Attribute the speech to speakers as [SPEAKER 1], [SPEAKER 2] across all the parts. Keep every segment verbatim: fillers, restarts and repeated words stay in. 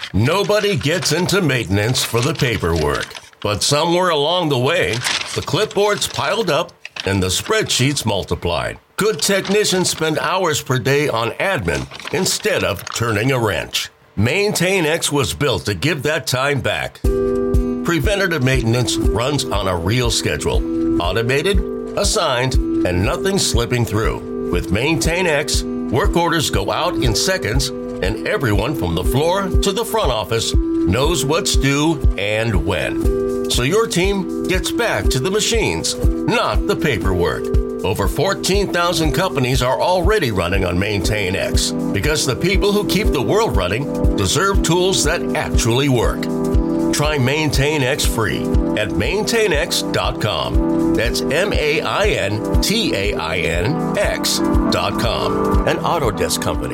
[SPEAKER 1] Nobody gets into maintenance for the paperwork. But somewhere along the way, the clipboards piled up and the spreadsheets multiplied. Good technicians spend hours per day on admin instead of turning a wrench. MaintainX was built to give that time back. Preventative maintenance runs on a real schedule. Automated, assigned, and nothing slipping through. With MaintainX, work orders go out in seconds, and everyone from the floor to the front office knows what's due and when. So your team gets back to the machines, not the paperwork. Over fourteen thousand companies are already running on MaintainX because the people who keep the world running deserve tools that actually work. Try MaintainX free at maintain x dot com. That's M A I N T A I N X dot com. An Autodesk company.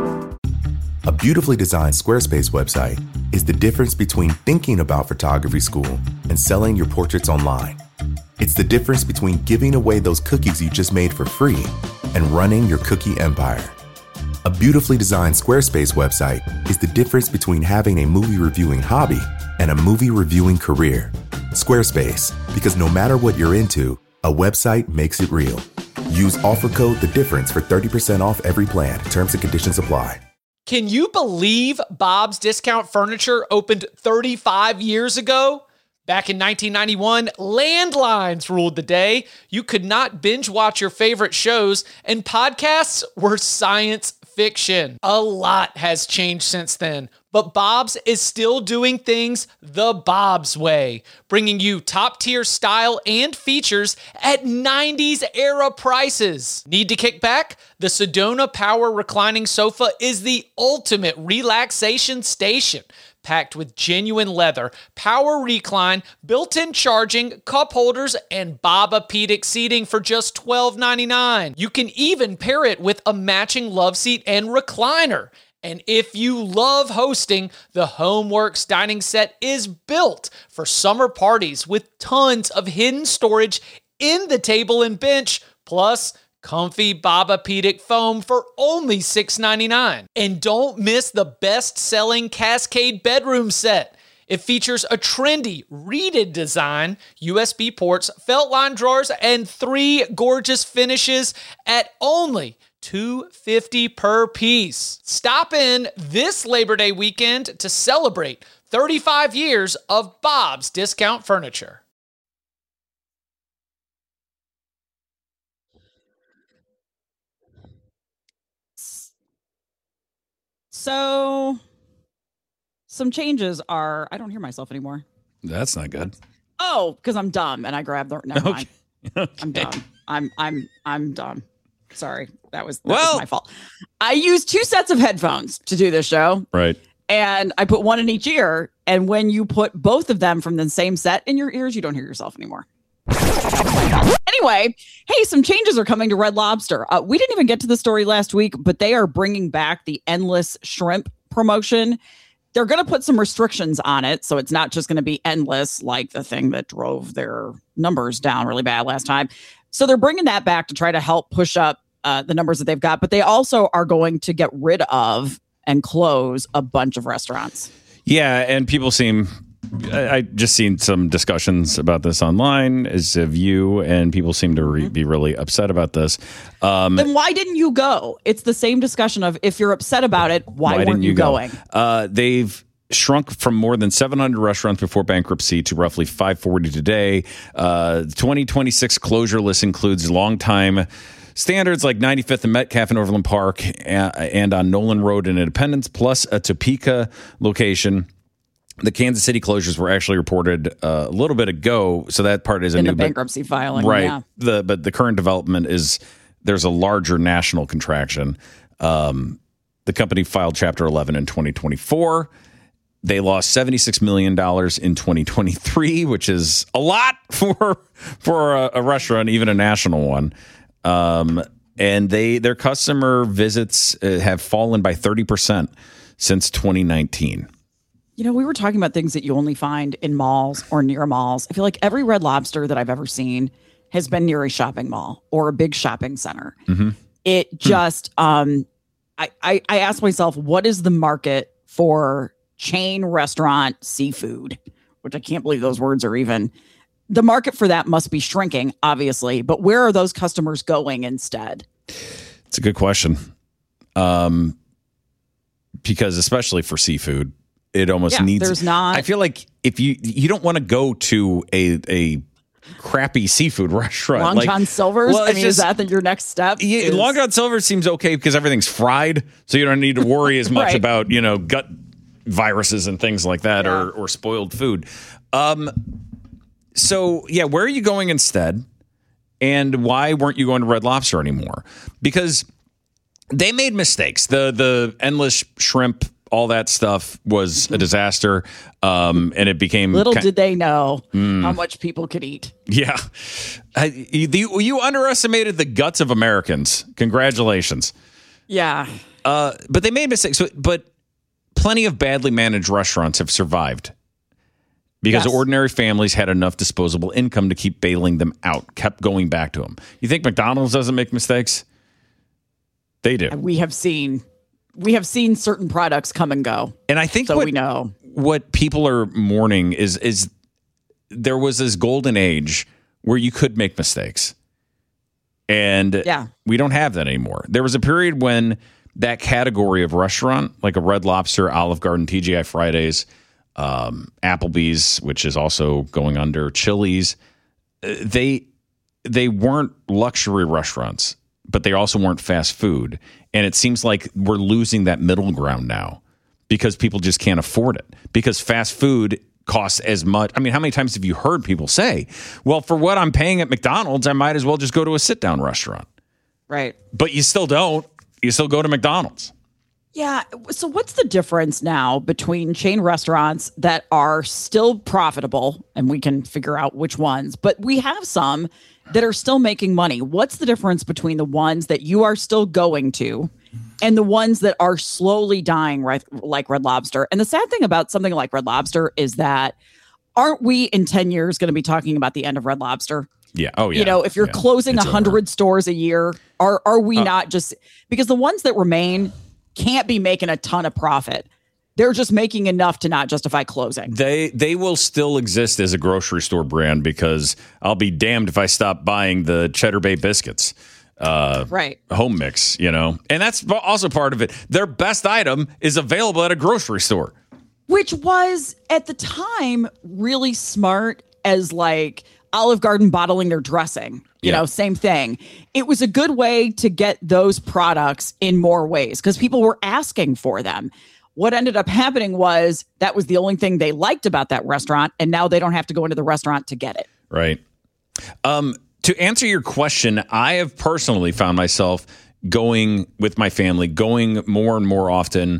[SPEAKER 2] A beautifully designed Squarespace website is the difference between thinking about photography school and selling your portraits online. It's the difference between giving away those cookies you just made for free and running your cookie empire. A beautifully designed Squarespace website is the difference between having a movie reviewing hobby and a movie reviewing career. Squarespace, because no matter what you're into, a website makes it real. Use offer code The Difference for thirty percent off every plan. Terms and conditions apply.
[SPEAKER 3] Can you believe Bob's Discount Furniture opened thirty-five years ago? Back in nineteen ninety-one, landlines ruled the day. You could not binge watch your favorite shows, and podcasts were science fiction. A lot has changed since then, but Bob's is still doing things the Bob's way, bringing you top-tier style and features at nineties era prices. Need to kick back? The Sedona Power Reclining Sofa is the ultimate relaxation station. Packed with genuine leather, power recline, built-in charging, cup holders, and Bobapedic seating for just twelve ninety-nine. You can even pair it with a matching love seat and recliner. And if you love hosting, the HomeWorks dining set is built for summer parties with tons of hidden storage in the table and bench, plus comfy Bobapedic foam for only six ninety-nine. And don't miss the best-selling Cascade bedroom set. It features a trendy, reeded design, U S B ports, felt line drawers, and three gorgeous finishes at only two hundred fifty dollars per piece. Stop in this Labor Day weekend to celebrate thirty-five years of Bob's Discount Furniture.
[SPEAKER 4] So, some changes are, I don't hear myself anymore.
[SPEAKER 5] That's not good.
[SPEAKER 4] Oh, because I'm dumb and I grabbed the, never mind.
[SPEAKER 5] Okay. Okay.
[SPEAKER 4] I'm dumb. I'm, I'm, I'm dumb. Sorry. That was, that
[SPEAKER 5] well,
[SPEAKER 4] was my fault. I used two sets of headphones to do this show.
[SPEAKER 5] Right.
[SPEAKER 4] And I put one in each ear. And when you put both of them from the same set in your ears, you don't hear yourself anymore. Anyway, hey, some changes are coming to Red Lobster. Uh, we didn't even get to the story last week, but they are bringing back the endless shrimp promotion. They're going to put some restrictions on it, so it's not just going to be endless like the thing that drove their numbers down really bad last time. So they're bringing that back to try to help push up uh, the numbers that they've got, but they also are going to get rid of and close a bunch of restaurants.
[SPEAKER 5] Yeah, and people seem... I, I just seen some discussions about this online as of you, and people seem to re- be really upset about this. Um,
[SPEAKER 4] then why didn't you go? It's the same discussion of if you're upset about it, why, why weren't you, you go? going?
[SPEAKER 5] Uh, they've shrunk from more than seven hundred restaurants before bankruptcy to roughly five forty today. Uh, the twenty twenty-six closure list includes longtime standards like ninety-fifth and Metcalf in Overland Park and, and on Nolan Road in Independence, plus a Topeka location. The Kansas City closures were actually reported uh, a little bit ago, so that part is a
[SPEAKER 4] in
[SPEAKER 5] new
[SPEAKER 4] the bankruptcy
[SPEAKER 5] but,
[SPEAKER 4] filing,
[SPEAKER 5] right?
[SPEAKER 4] Yeah.
[SPEAKER 5] The but the current development is there's a larger national contraction. Um, the company filed Chapter eleven in twenty twenty-four. They lost seventy-six million dollars in twenty twenty-three, which is a lot for for a, a restaurant, even a national one. Um, and they their customer visits uh, have fallen by thirty percent since twenty nineteen.
[SPEAKER 4] You know, we were talking about things that you only find in malls or near malls. I feel like every Red Lobster that I've ever seen has been near a shopping mall or a big shopping center.
[SPEAKER 5] Mm-hmm.
[SPEAKER 4] It just, um, I, I, I asked myself, what is the market for chain restaurant seafood, which I can't believe those words are even. The market for that must be shrinking, obviously, but where are those customers going instead?
[SPEAKER 5] It's a good question. Um, because especially for seafood, it almost
[SPEAKER 4] Yeah,
[SPEAKER 5] needs.
[SPEAKER 4] there's not-
[SPEAKER 5] I feel like if you you don't want to go to a a crappy seafood restaurant,
[SPEAKER 4] Long
[SPEAKER 5] like
[SPEAKER 4] John Silver's?
[SPEAKER 5] well,
[SPEAKER 4] I
[SPEAKER 5] it's
[SPEAKER 4] mean,
[SPEAKER 5] just-
[SPEAKER 4] is that the, your next step?
[SPEAKER 5] Yeah,
[SPEAKER 4] Is-
[SPEAKER 5] Long John Silver seems okay because everything's fried, so you don't need to worry as much
[SPEAKER 4] Right.
[SPEAKER 5] about you know gut viruses and things like that,
[SPEAKER 4] Yeah.
[SPEAKER 5] or or spoiled food. Um, so yeah, where are you going instead? And why weren't you going to Red Lobster anymore? Because they made mistakes. The the endless shrimp, all that stuff was a disaster, um, and it became
[SPEAKER 4] Little
[SPEAKER 5] ki-
[SPEAKER 4] did they know
[SPEAKER 5] Mm.
[SPEAKER 4] how much people could eat.
[SPEAKER 5] yeah. I, you, you underestimated the guts of Americans. Congratulations.
[SPEAKER 4] Yeah.
[SPEAKER 5] Uh, but they made mistakes. But, but plenty of badly managed restaurants have survived because
[SPEAKER 4] Yes.
[SPEAKER 5] ordinary families had enough disposable income to keep bailing them out, kept going back to them. You think McDonald's doesn't make mistakes? They do.
[SPEAKER 4] We have seen we have seen certain products come and go.
[SPEAKER 5] And I think
[SPEAKER 4] So
[SPEAKER 5] what,
[SPEAKER 4] we know.
[SPEAKER 5] what people are mourning is is there was this golden age where you could make mistakes. And
[SPEAKER 4] Yeah.
[SPEAKER 5] we don't have that anymore. There was a period when that category of restaurant, like a Red Lobster, Olive Garden, T G I Fridays, um, Applebee's, which is also going under, Chili's, uh, they they weren't luxury restaurants, but they also weren't fast food. And it seems like we're losing that middle ground now because people just can't afford it. Because fast food costs as much. I mean, how many times have you heard people say, well, for what I'm paying at McDonald's, I might as well just go to a sit-down restaurant.
[SPEAKER 4] Right.
[SPEAKER 5] But you still don't. You still go to McDonald's.
[SPEAKER 4] Yeah. So what's the difference now between chain restaurants that are still profitable, and we can figure out which ones, but we have some that are still making money. What's the difference between the ones that you are still going to and the ones that are slowly dying, right, like Red Lobster? And the sad thing about something like Red Lobster is that aren't we in ten years going to be talking about the end of Red Lobster?
[SPEAKER 5] Yeah. Oh, yeah.
[SPEAKER 4] You know, if you're
[SPEAKER 5] Yeah.
[SPEAKER 4] closing
[SPEAKER 5] It's
[SPEAKER 4] a
[SPEAKER 5] over.
[SPEAKER 4] hundred stores a year, are are we not just because the ones that remain can't be making a ton of profit? They're just making enough to not justify closing.
[SPEAKER 5] They they will still exist as a grocery store brand because I'll be damned if I stop buying the Cheddar Bay biscuits. Uh,
[SPEAKER 4] Right.
[SPEAKER 5] home mix, you know, and that's also part of it. Their best item is available at a grocery store.
[SPEAKER 4] Which was at the time really smart as like Olive Garden bottling their dressing. You
[SPEAKER 5] Yeah.
[SPEAKER 4] know, same thing. It was a good way to get those products in more ways because people were asking for them. What ended up happening was that was the only thing they liked about that restaurant, and now they don't have to go into the restaurant to get it.
[SPEAKER 5] Right. Um, to answer your question, I have personally found myself going with my family, going more and more often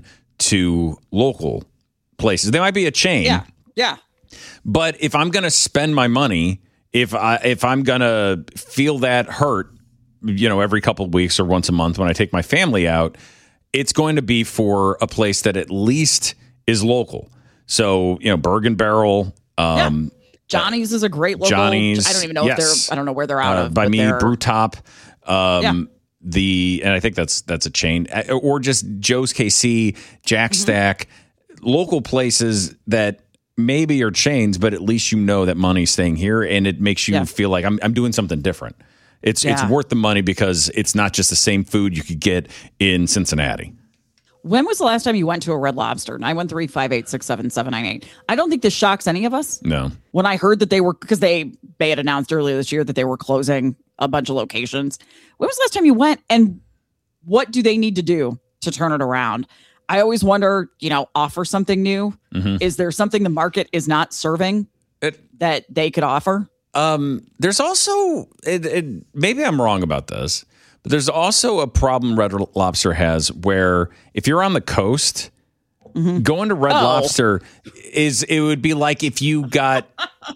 [SPEAKER 5] to local places. They might be a chain.
[SPEAKER 4] Yeah.
[SPEAKER 5] But if I'm going to spend my money, if I if I'm going to feel that hurt, you know, every couple of weeks or once a month when I take my family out, it's going to be for a place that at least is local. So, you know, Bergen Barrel, um,
[SPEAKER 4] Johnny's is a great local.
[SPEAKER 5] Johnny's,
[SPEAKER 4] I don't even know
[SPEAKER 5] yes.
[SPEAKER 4] if they're. I don't know where they're out
[SPEAKER 5] uh,
[SPEAKER 4] of.
[SPEAKER 5] by
[SPEAKER 4] but
[SPEAKER 5] me,
[SPEAKER 4] they're-
[SPEAKER 5] Brew Top. Um,
[SPEAKER 4] Yeah.
[SPEAKER 5] The and I think that's that's a chain, Uh, or just Joe's K C, Jack
[SPEAKER 4] Mm-hmm.
[SPEAKER 5] Stack, local places that maybe are chains, but at least you know that money's staying here, and it makes you
[SPEAKER 4] Yeah.
[SPEAKER 5] feel like I'm I'm doing something different. It's it's
[SPEAKER 4] Yeah.
[SPEAKER 5] worth the money because it's not just the same food you could get in Cincinnati.
[SPEAKER 4] When was the last time you went to a Red Lobster? nine one three, five eight six, seven seven nine eight. I don't think this shocks any of us.
[SPEAKER 5] No,
[SPEAKER 4] When I heard that they were, because they, they had announced earlier this year that they were closing a bunch of locations. When was the last time you went, and what do they need to do to turn it around? I always wonder, you know, offer something new.
[SPEAKER 5] Mhm.
[SPEAKER 4] Is there something the market is not serving
[SPEAKER 5] It-
[SPEAKER 4] that they could offer?
[SPEAKER 5] Um, there's also it, it, maybe I'm wrong about this, but there's also a problem Red Lobster has where if you're on the coast, going to Red
[SPEAKER 4] Oh.
[SPEAKER 5] Lobster is it would be like if you got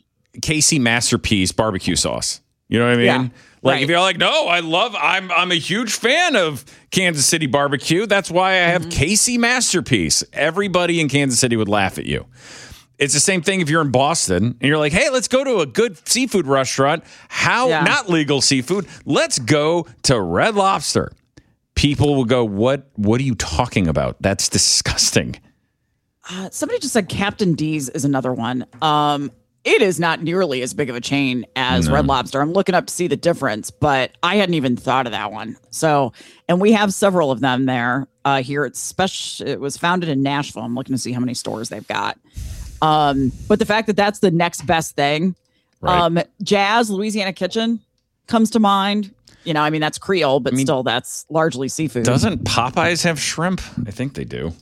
[SPEAKER 5] K C Masterpiece barbecue sauce. You know what I mean?
[SPEAKER 4] Yeah,
[SPEAKER 5] like
[SPEAKER 4] right.
[SPEAKER 5] if you're like, no, I love, I'm I'm a huge fan of Kansas City barbecue. That's why I have K C Masterpiece. Everybody in Kansas City would laugh at you. It's the same thing if you're in Boston and you're like, hey, let's go to a good seafood restaurant. How,
[SPEAKER 4] Yeah.
[SPEAKER 5] not legal seafood. Let's go to Red Lobster. People will go, what, what are you talking about? That's disgusting.
[SPEAKER 4] Uh, somebody just said Captain D's is another one. Um, it is not nearly as big of a chain as
[SPEAKER 5] No.
[SPEAKER 4] Red Lobster. I'm looking up to see the difference, but I hadn't even thought of that one. So, and we have several of them there. Uh, here it's special. It was founded in Nashville. I'm looking to see how many stores they've got. Um, but the fact that that's the next best thing,
[SPEAKER 5] Right.
[SPEAKER 4] um, Jazz Louisiana Kitchen comes to mind. You know, I mean that's Creole, but
[SPEAKER 5] I mean,
[SPEAKER 4] still that's largely seafood.
[SPEAKER 5] Doesn't Popeyes have shrimp? I think they do.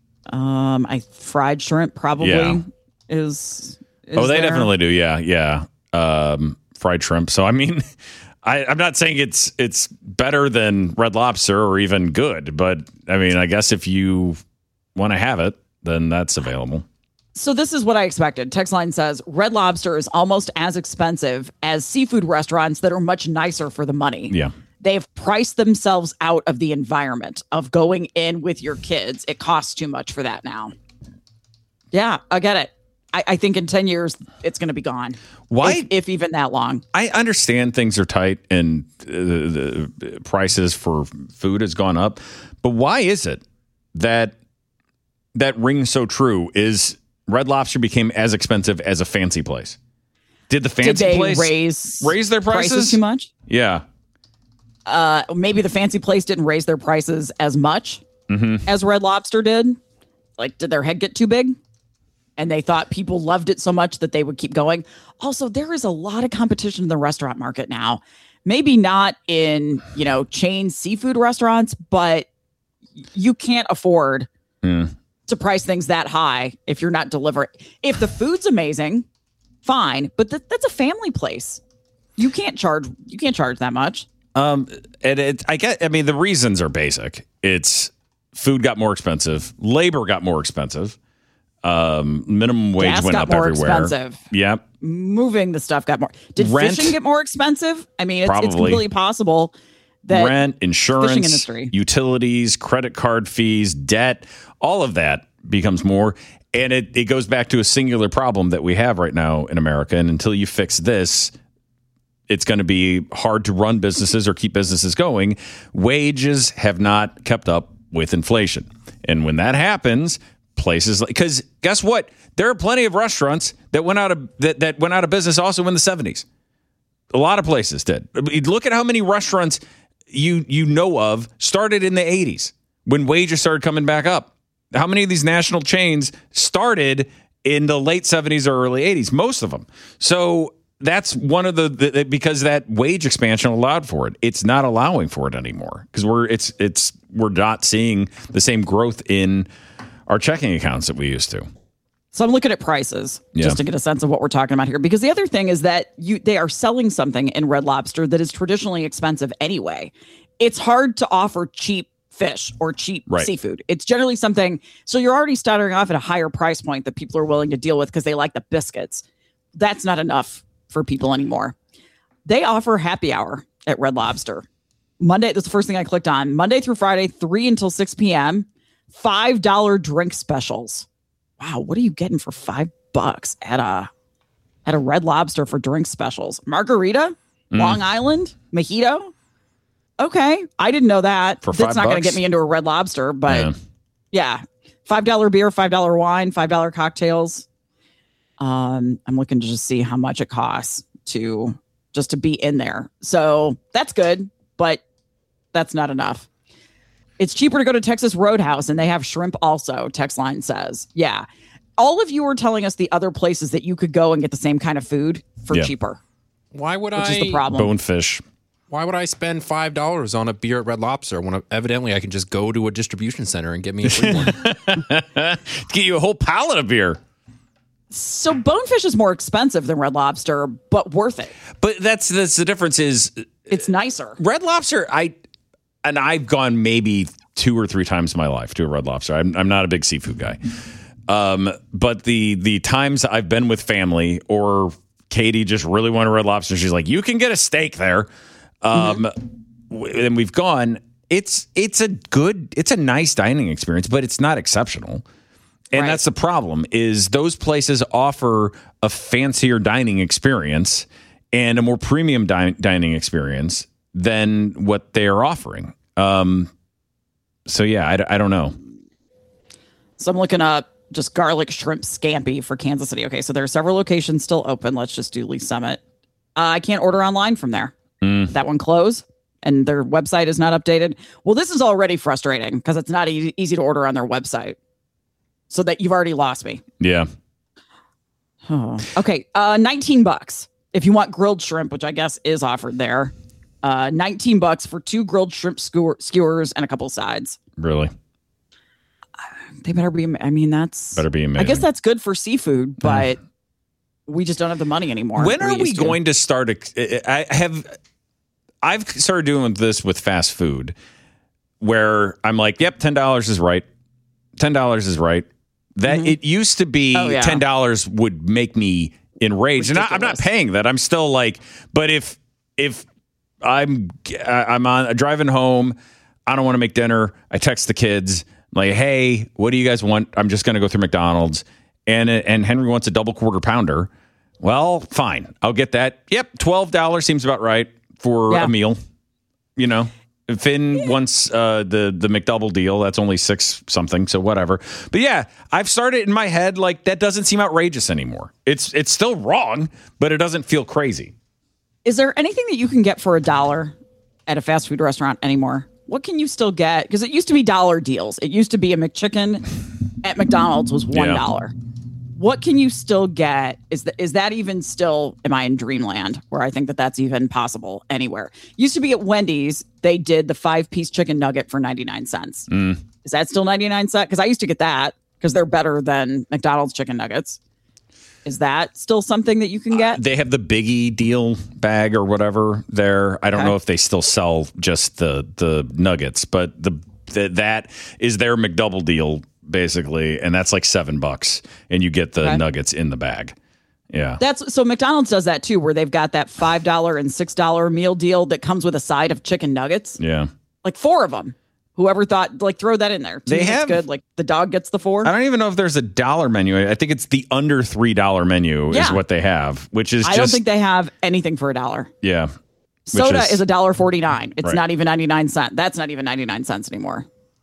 [SPEAKER 4] Um, I fried shrimp probably
[SPEAKER 5] Yeah.
[SPEAKER 4] is, is.
[SPEAKER 5] Oh, they
[SPEAKER 4] there.
[SPEAKER 5] definitely do. Yeah, yeah. Um, fried shrimp. So I mean, I, I'm not saying it's it's better than Red Lobster or even good, but I mean, I guess if you want to have it, then that's available.
[SPEAKER 4] So this is what I expected. Text line says Red Lobster is almost as expensive as seafood restaurants that are much nicer for the money.
[SPEAKER 5] Yeah.
[SPEAKER 4] They've priced themselves out of the environment of going in with your kids. It costs too much for that now. Yeah, I get it. I, I think in ten years, it's going to be gone.
[SPEAKER 5] Why?
[SPEAKER 4] If, if even that long.
[SPEAKER 5] I understand things are tight and uh, the prices for food has gone up, but why is it that that rings so true? Is Red Lobster became as expensive as a fancy place? Did the fancy
[SPEAKER 4] Did they
[SPEAKER 5] place
[SPEAKER 4] raise,
[SPEAKER 5] raise their prices?
[SPEAKER 4] too much?
[SPEAKER 5] Yeah.
[SPEAKER 4] Uh, maybe the fancy place didn't raise their prices as much
[SPEAKER 5] Mm-hmm.
[SPEAKER 4] as Red Lobster did. Like, did their head get too big? And they thought people loved it so much that they would keep going. Also, there is a lot of competition in the restaurant market now. Maybe not in, you know, chain seafood restaurants, but you can't afford
[SPEAKER 5] Mm.
[SPEAKER 4] to price things that high if you're not delivering. If the food's amazing, fine, but th- that's a family place. You can't charge. You can't charge that much.
[SPEAKER 5] Um, and it, I get, I mean, the reasons are basic. It's food got more expensive, labor got more expensive, um, minimum wage
[SPEAKER 4] Gas
[SPEAKER 5] went
[SPEAKER 4] got
[SPEAKER 5] up
[SPEAKER 4] more
[SPEAKER 5] everywhere.
[SPEAKER 4] expensive.
[SPEAKER 5] Yep.
[SPEAKER 4] Moving the stuff got more. Did
[SPEAKER 5] Rent.
[SPEAKER 4] fishing get more expensive? I mean, it's, it's
[SPEAKER 5] Probably.
[SPEAKER 4] completely possible that
[SPEAKER 5] Rent, insurance,
[SPEAKER 4] fishing industry.
[SPEAKER 5] utilities, credit card fees, debt, all of that becomes more. And it, it goes back to a singular problem that we have right now in America. And until you fix this, it's going to be hard to run businesses or keep businesses going. Wages have not kept up with inflation. And when that happens, places like, because guess what? There are plenty of restaurants that went out of that, that went out of business also in the seventies. A lot of places did. Look at how many restaurants you you know of started in the eighties when wages started coming back up. How many of these national chains started in the late seventies or early eighties? Most of them. So that's one of the, the because that wage expansion allowed for it. It's not allowing for it anymore because we're it's it's we're not seeing the same growth in our checking accounts that we used to.
[SPEAKER 4] So I'm looking at prices
[SPEAKER 5] Yeah.
[SPEAKER 4] just to get a sense of what we're talking about here. Because the other thing is that you they are selling something in Red Lobster that is traditionally expensive anyway. It's hard to offer cheap fish or cheap
[SPEAKER 5] Right.
[SPEAKER 4] seafood. It's generally something. So you're already starting off at a higher price point that people are willing to deal with because they like the biscuits. That's not enough for people anymore. They offer happy hour at Red Lobster. Monday, that's the first thing I clicked on. Monday through Friday, three until six p.m. five dollar drink specials. Wow, what are you getting for five bucks at a at a Red Lobster for drink specials? Margarita,
[SPEAKER 5] Mm.
[SPEAKER 4] Long Island, mojito. Okay, I didn't know that.
[SPEAKER 5] For
[SPEAKER 4] That's
[SPEAKER 5] five
[SPEAKER 4] not going to
[SPEAKER 5] bucks?
[SPEAKER 4] get me into a Red Lobster, but
[SPEAKER 5] Yeah.
[SPEAKER 4] yeah, five dollar beer, five dollar wine, five dollar cocktails. Um, I'm looking to just see how much it costs to just to be in there. So that's good, but that's not enough. It's cheaper to go to Texas Roadhouse, and they have shrimp also, text line says. Yeah. All of you are telling us the other places that you could go and get the same kind of food for
[SPEAKER 5] Yeah.
[SPEAKER 4] cheaper,
[SPEAKER 6] Why would
[SPEAKER 4] which
[SPEAKER 6] I?
[SPEAKER 4] is the problem.
[SPEAKER 5] Bonefish.
[SPEAKER 6] Why would I spend five dollars on a beer at Red Lobster when evidently I can just go to a distribution center and get me a free one?
[SPEAKER 5] Get you a whole pallet of beer.
[SPEAKER 4] So Bonefish is more expensive than Red Lobster, but worth it.
[SPEAKER 5] But that's that's the difference is
[SPEAKER 4] It's nicer.
[SPEAKER 5] Red Lobster, I and I've gone maybe two or three times in my life to a Red Lobster. I'm I'm not a big seafood guy. Um, but the the times I've been with family or Katie just really wanted Red Lobster, she's like, you can get a steak there. Um, mm-hmm. And we've gone. It's it's a good, it's a nice dining experience, but it's not exceptional. And
[SPEAKER 4] Right.
[SPEAKER 5] that's the problem is those places offer a fancier dining experience and a more premium di- dining experience than what they are offering. Um, so, yeah, I, I don't know.
[SPEAKER 4] So I'm looking up just garlic shrimp scampi for Kansas City. Okay, so there are several locations still open. Let's just do Lee Summit. Uh, I can't order online from there.
[SPEAKER 5] Mm.
[SPEAKER 4] That one closed, and their website is not updated. Well, this is already frustrating because it's not e- easy to order on their website. So that you've already lost me.
[SPEAKER 5] Yeah.
[SPEAKER 4] Oh. Okay, uh, nineteen bucks if you want grilled shrimp, which I guess is offered there. Uh, nineteen bucks for two grilled shrimp skewer- skewers and a couple sides.
[SPEAKER 5] Really?
[SPEAKER 4] They better be. I mean, that's
[SPEAKER 5] Better be amazing.
[SPEAKER 4] I guess that's good for seafood, but we just don't have the money anymore.
[SPEAKER 5] When are we
[SPEAKER 4] used to.
[SPEAKER 5] going to start? A, I have. I've started doing this with fast food, where I'm like, "Yep, ten dollars is right. Ten dollars is right." That
[SPEAKER 4] Mhm.
[SPEAKER 5] it used to be
[SPEAKER 4] Oh, yeah.
[SPEAKER 5] ten dollars would make me enraged, and I, I'm not
[SPEAKER 4] Ridiculous.
[SPEAKER 5] paying that. I'm still like, but if if I'm I'm on driving home, I don't want to make dinner. I text the kids like, "Hey, what do you guys want?" I'm just going to go through McDonald's, and and Henry wants a double quarter pounder. Well, fine, I'll get that. Yep, twelve dollars seems about right for
[SPEAKER 4] Yeah.
[SPEAKER 5] a meal. You know. Finn wants uh, the the McDouble deal. That's only six something, so whatever. But yeah, I've started in my head like that doesn't seem outrageous anymore. It's it's still wrong, but it doesn't feel crazy.
[SPEAKER 4] Is there anything that you can get for a dollar at a fast food restaurant anymore? What can you still get? Because it used to be dollar deals. It used to be a McChicken at McDonald's was one dollar. Yeah. What can you still get? Is that is that even still? Am I in dreamland where I think that that's even possible anywhere? Used to be at Wendy's. They did the five piece chicken nugget for ninety-nine cents.
[SPEAKER 5] Mm.
[SPEAKER 4] Is that still ninety-nine cents? Because I used to get that because they're better than McDonald's chicken nuggets. Is that still something that you can get?
[SPEAKER 5] Uh, they have the Biggie deal bag or whatever there. I don't
[SPEAKER 4] Okay.
[SPEAKER 5] know if they still sell just the the nuggets, but the, the that is their McDouble deal basically, and that's like seven bucks, and you get the
[SPEAKER 4] Okay.
[SPEAKER 5] nuggets in the bag. Yeah,
[SPEAKER 4] That's so McDonald's does that too, where they've got that five dollar and six dollar meal deal that comes with a side of chicken nuggets,
[SPEAKER 5] yeah.
[SPEAKER 4] like four of them. Whoever thought, like, throw that in there. To
[SPEAKER 5] They
[SPEAKER 4] me, that's
[SPEAKER 5] have-
[SPEAKER 4] good. Like the dog gets the four.
[SPEAKER 5] I don't even know if there's a dollar menu. I think it's the under three dollar menu is
[SPEAKER 4] Yeah.
[SPEAKER 5] what they have, which is
[SPEAKER 4] I
[SPEAKER 5] just
[SPEAKER 4] don't think they have anything for a dollar.
[SPEAKER 5] yeah. Which
[SPEAKER 4] Soda is a dollar forty nine. It's
[SPEAKER 5] Right.
[SPEAKER 4] not even ninety nine cents. That's not even ninety nine cents anymore.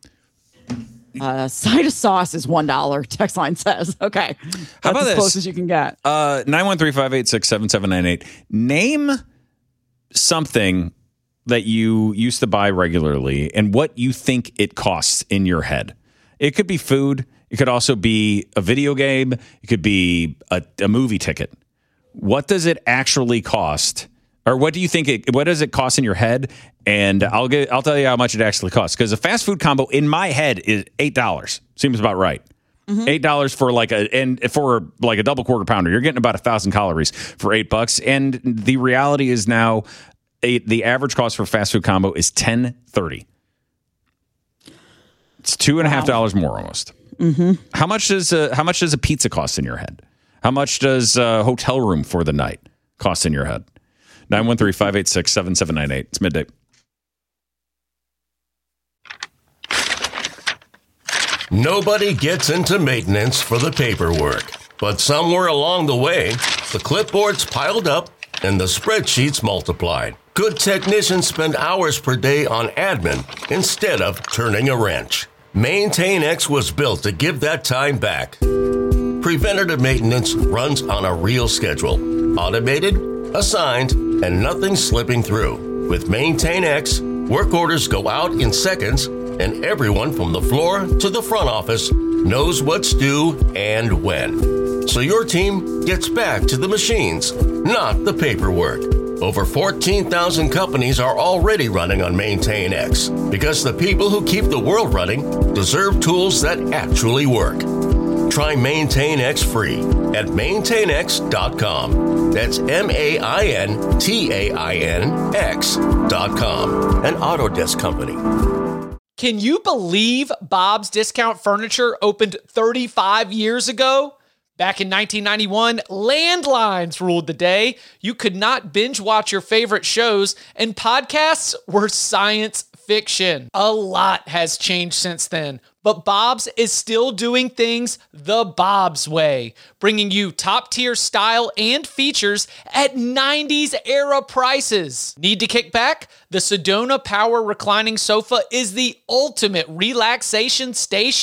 [SPEAKER 4] Uh, side of sauce is one dollar. Text line says, "Okay, that's
[SPEAKER 5] How about
[SPEAKER 4] as
[SPEAKER 5] this?
[SPEAKER 4] close as you can get."
[SPEAKER 5] Uh, nine one three five eight six seven seven nine eight. Name something that you used to buy regularly and what you think it costs in your head. It could be food. It could also be a video game. It could be a, a movie ticket. What does it actually cost? Or what do you think it, what does it cost in your head? And I'll get, I'll tell you how much it actually costs. Because a fast food combo in my head is eight dollars. Seems about right. Eight dollars for like a and for like a double quarter pounder. You're getting about a thousand calories for eight bucks. And the reality is now a, the average cost for a fast food combo is ten thirty. It's two and a half dollars more almost. Mm-hmm. How much does a, how much does a pizza cost in your head? How much does a hotel room for the night cost in your head? nine one three five eight six seven seven nine eight. It's midday.
[SPEAKER 1] Nobody gets into maintenance for the paperwork, but somewhere along the way, the clipboards piled up and the spreadsheets multiplied. Good technicians spend hours per day on admin instead of turning a wrench. MaintainX was built to give that time back. Preventative maintenance runs on a real schedule, automated, assigned, and nothing slipping through. With MaintainX, work orders go out in seconds, and everyone from the floor to the front office knows what's due and when. So your team gets back to the machines, not the paperwork. Over fourteen thousand companies are already running on MaintainX because the people who keep the world running deserve tools that actually work. Try MaintainX free at maintain x dot com. That's M A I N T A I N X dot com. An Autodesk company.
[SPEAKER 3] Can you believe Bob's Discount Furniture opened thirty-five years ago? Back in nineteen ninety-one, landlines ruled the day. You could not binge watch your favorite shows, and podcasts were science fiction. A lot has changed since then, but Bob's is still doing things the Bob's way, bringing you top-tier style and features at nineties era prices. Need to kick back? The Sedona Power Reclining Sofa is the ultimate relaxation station.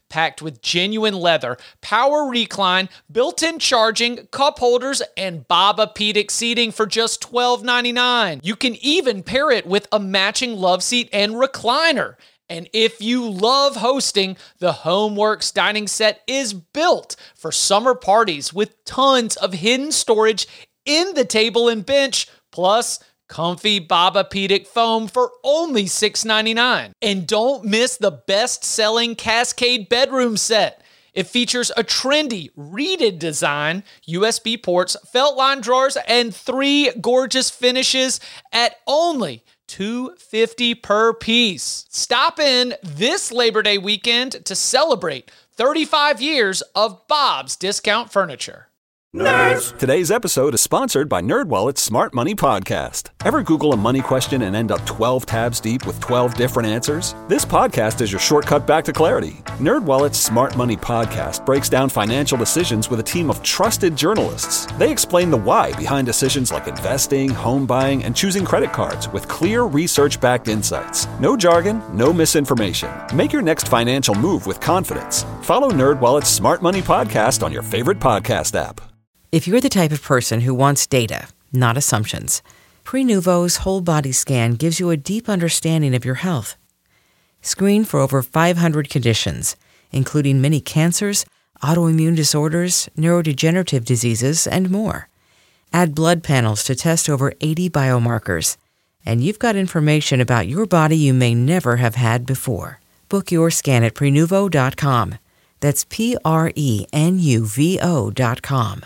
[SPEAKER 3] packed with genuine leather, power recline, built-in charging, cup holders, and Bobapedic seating for just twelve ninety-nine. You can even pair it with a matching love seat and recliner. And if you love hosting, the HomeWorks dining set is built for summer parties with tons of hidden storage in the table and bench, plus comfy Bobapedic foam for only six ninety-nine. And don't miss the best-selling Cascade bedroom set. It features a trendy, reeded design, U S B ports, felt line drawers, and three gorgeous finishes at only two hundred fifty dollars per piece. Stop in this Labor Day weekend to celebrate thirty-five years of Bob's Discount Furniture.
[SPEAKER 7] Nerds! Today's episode is sponsored by NerdWallet's Smart Money Podcast. Ever Google a money question and end up twelve tabs deep with twelve different answers? This podcast is your shortcut back to clarity. NerdWallet's Smart Money Podcast breaks down financial decisions with a team of trusted journalists. They explain the why behind decisions like investing, home buying, and choosing credit cards with clear research-backed insights. No jargon, no misinformation. Make your next financial move with confidence. Follow NerdWallet's Smart Money Podcast on your favorite podcast app.
[SPEAKER 8] If you're the type of person who wants data, not assumptions, Prenuvo's whole body scan gives you a deep understanding of your health. Screen for over five hundred conditions, including many cancers, autoimmune disorders, neurodegenerative diseases, and more. Add blood panels to test over eighty biomarkers, and you've got information about your body you may never have had before. Book your scan at Prenuvo dot com. That's P R E N U V O dot com.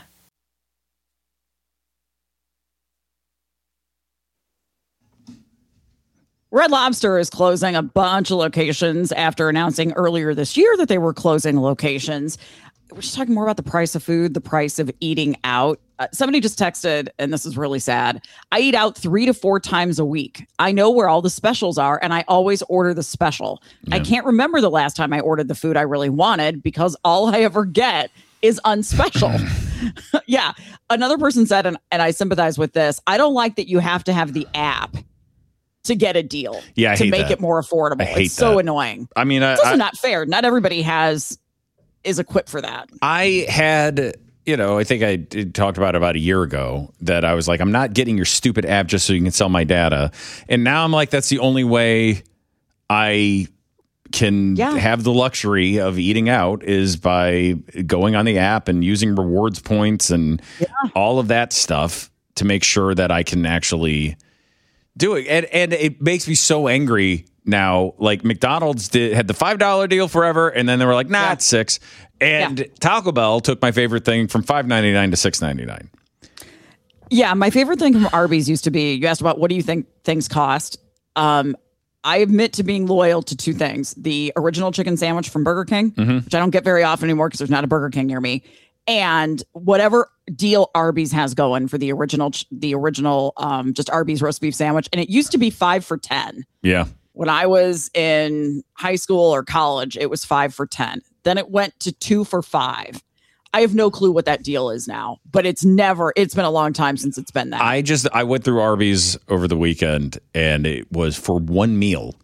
[SPEAKER 4] Red Lobster is closing a bunch of locations after announcing earlier this year that they were closing locations. We're just talking more about the price of food, the price of eating out. Uh, somebody just texted, and this is really sad. I eat out three to four times a week. I know where all the specials are, and I always order the special. Yeah. I can't remember the last time I ordered the food I really wanted because all I ever get is unspecial. Yeah. Another person said, and, and I sympathize with this, I don't like that you have to have the app to get a deal.
[SPEAKER 5] Yeah, I
[SPEAKER 4] to
[SPEAKER 5] hate
[SPEAKER 4] make
[SPEAKER 5] that.
[SPEAKER 4] it more affordable.
[SPEAKER 5] I hate
[SPEAKER 4] it's so
[SPEAKER 5] that.
[SPEAKER 4] annoying.
[SPEAKER 5] I mean, I,
[SPEAKER 4] it's also
[SPEAKER 5] I,
[SPEAKER 4] not fair. Not everybody has is equipped for that.
[SPEAKER 5] I had, you know, I think I did, talked about it about a year ago that I was like, I'm not getting your stupid app just so you can sell my data. And now I'm like, that's the only way I can
[SPEAKER 4] Yeah.
[SPEAKER 5] have the luxury of eating out is by going on the app and using rewards points and
[SPEAKER 4] Yeah.
[SPEAKER 5] all of that stuff to make sure that I can actually do it. And and it makes me so angry now. Like McDonald's did had the five dollar deal forever, and then they were like, nah,
[SPEAKER 4] Yeah.
[SPEAKER 5] it's six. And
[SPEAKER 4] Yeah.
[SPEAKER 5] Taco Bell took my favorite thing from five ninety-nine to six ninety-nine.
[SPEAKER 4] Yeah, my favorite thing from Arby's used to be, you asked about what do you think things cost? Um, I admit to being loyal to two things. The original chicken sandwich from Burger King,
[SPEAKER 5] Mm-hmm.
[SPEAKER 4] which I don't get very often anymore because there's not a Burger King near me. And whatever deal Arby's has going for the original, ch- the original, um, just Arby's roast beef sandwich. And it used to be five for ten.
[SPEAKER 5] Yeah.
[SPEAKER 4] When I was in high school or college, it was five for ten. Then it went to two for five. I have no clue what that deal is now, but it's never, it's been a long time since it's been that.
[SPEAKER 5] I just, I went through Arby's over the weekend and it was for one meal,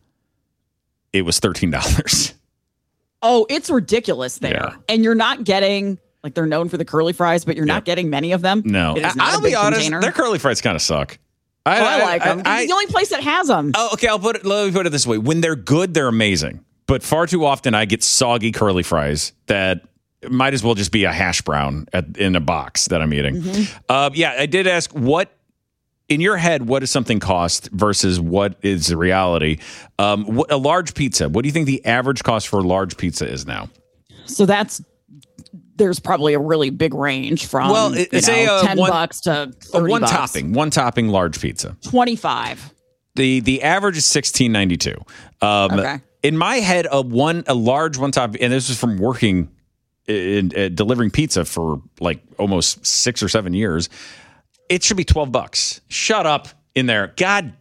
[SPEAKER 5] it was thirteen dollars.
[SPEAKER 4] Oh, it's ridiculous there.
[SPEAKER 5] Yeah.
[SPEAKER 4] And you're not getting, like they're known for the curly fries, but you're
[SPEAKER 5] Yeah.
[SPEAKER 4] not getting many of them.
[SPEAKER 5] No.
[SPEAKER 4] It is not
[SPEAKER 5] I'll
[SPEAKER 4] a big
[SPEAKER 5] be honest,
[SPEAKER 4] container.
[SPEAKER 5] their curly fries kind of suck. I,
[SPEAKER 4] Oh, I like them.
[SPEAKER 5] I,
[SPEAKER 4] it's the only place that has them.
[SPEAKER 5] oh, okay, I'll put it, let me put it this way. When they're good, they're amazing. But far too often I get soggy curly fries that might as well just be a hash brown at, in a box that I'm eating.
[SPEAKER 4] Mm-hmm.
[SPEAKER 5] Uh, yeah, I did ask what, in your head, what does something cost versus what is the reality? Um, what, a large pizza, what do you think the average cost for a large pizza is now?
[SPEAKER 4] So that's, there's probably a really big range from
[SPEAKER 5] Well, it-
[SPEAKER 4] you
[SPEAKER 5] say,
[SPEAKER 4] know,
[SPEAKER 5] uh,
[SPEAKER 4] ten
[SPEAKER 5] one-
[SPEAKER 4] bucks to
[SPEAKER 5] A
[SPEAKER 4] thirty
[SPEAKER 5] one
[SPEAKER 4] bucks.
[SPEAKER 5] topping, one topping large pizza.
[SPEAKER 4] twenty-five.
[SPEAKER 5] The the average is sixteen ninety-two. Um,
[SPEAKER 4] Okay.
[SPEAKER 5] In my head, a one a large one top, and this is from working in, in delivering pizza for like almost six or seven years. It should be twelve bucks. Shut up in there, God.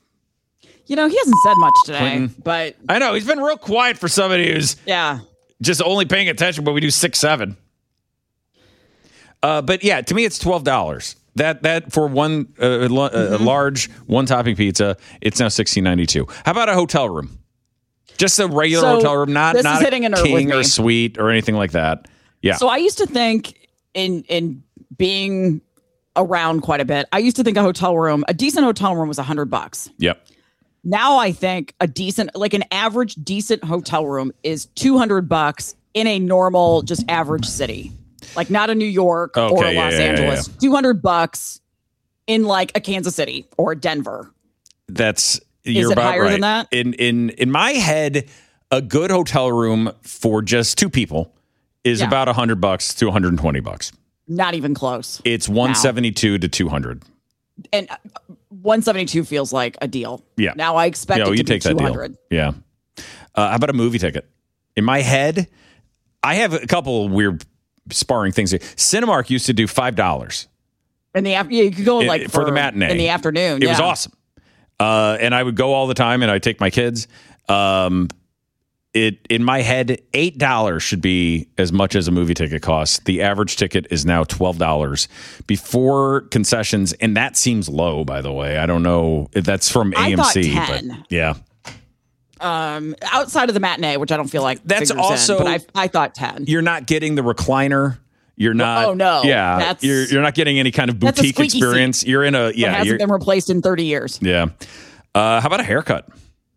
[SPEAKER 4] You know, he hasn't said much today,
[SPEAKER 5] Clinton.
[SPEAKER 4] but
[SPEAKER 5] I know he's been real quiet for somebody who's
[SPEAKER 4] yeah.
[SPEAKER 5] just only paying attention, but we do six seven. Uh, but yeah, to me, it's twelve dollars. That that for one uh, lo- uh,
[SPEAKER 4] Mm-hmm.
[SPEAKER 5] a large one topping pizza, it's now sixteen ninety two. How about a hotel room? Just a regular
[SPEAKER 4] So,
[SPEAKER 5] hotel room, not
[SPEAKER 4] this is
[SPEAKER 5] not
[SPEAKER 4] hitting a
[SPEAKER 5] a
[SPEAKER 4] nerve with
[SPEAKER 5] king or
[SPEAKER 4] me.
[SPEAKER 5] suite or anything like that. Yeah.
[SPEAKER 4] So I used to think in in being around quite a bit, I used to think a hotel room, a decent hotel room was a hundred bucks.
[SPEAKER 5] Yep.
[SPEAKER 4] Now I think a decent, like an average decent hotel room is two hundred bucks in a normal, just average city, like not a New York
[SPEAKER 5] Okay,
[SPEAKER 4] or a
[SPEAKER 5] yeah,
[SPEAKER 4] Los
[SPEAKER 5] yeah, yeah,
[SPEAKER 4] Angeles. two hundred bucks in like a Kansas City or a Denver.
[SPEAKER 5] That's you're
[SPEAKER 4] it
[SPEAKER 5] about
[SPEAKER 4] higher
[SPEAKER 5] right.
[SPEAKER 4] than that?
[SPEAKER 5] In in in my head, a good hotel room for just two people is
[SPEAKER 4] Yeah.
[SPEAKER 5] about a hundred bucks to one hundred and twenty bucks.
[SPEAKER 4] Not even close.
[SPEAKER 5] It's one seventy two to two hundred.
[SPEAKER 4] And uh, one seventy-two feels like a deal.
[SPEAKER 5] Yeah.
[SPEAKER 4] Now I expect
[SPEAKER 5] Yo,
[SPEAKER 4] it to
[SPEAKER 5] you
[SPEAKER 4] be
[SPEAKER 5] take that
[SPEAKER 4] two
[SPEAKER 5] deal.
[SPEAKER 4] hundred.
[SPEAKER 5] Yeah. Uh, how about a movie ticket? In my head, I have a couple of weird sparring things here. Cinemark used to do five dollars.
[SPEAKER 4] In the af- yeah, you could go
[SPEAKER 5] It-
[SPEAKER 4] like
[SPEAKER 5] for
[SPEAKER 4] for
[SPEAKER 5] the matinee.
[SPEAKER 4] in the afternoon.
[SPEAKER 5] It
[SPEAKER 4] yeah.
[SPEAKER 5] was awesome. Uh, and I would go all the time, and I'd take my kids. Um, it in my head, eight dollars should be as much as a movie ticket costs. The average ticket is now twelve dollars before concessions, and that seems low. By the way, I don't know if that's from
[SPEAKER 4] I
[SPEAKER 5] A M C,
[SPEAKER 4] thought
[SPEAKER 5] but
[SPEAKER 4] ten.
[SPEAKER 5] yeah,
[SPEAKER 4] Um, outside of the matinee, which I don't feel like
[SPEAKER 5] That's
[SPEAKER 4] figures in,
[SPEAKER 5] also-
[SPEAKER 4] but I I thought ten.
[SPEAKER 5] you're not getting the recliner. You're not.
[SPEAKER 4] oh, no.
[SPEAKER 5] Yeah,
[SPEAKER 4] That's-
[SPEAKER 5] you're you're not getting any kind of
[SPEAKER 4] That's a
[SPEAKER 5] boutique
[SPEAKER 4] squeaky
[SPEAKER 5] experience. You're in a
[SPEAKER 4] It
[SPEAKER 5] yeah.
[SPEAKER 4] hasn't
[SPEAKER 5] You're,
[SPEAKER 4] been replaced in thirty years.
[SPEAKER 5] yeah. Uh, how about a haircut?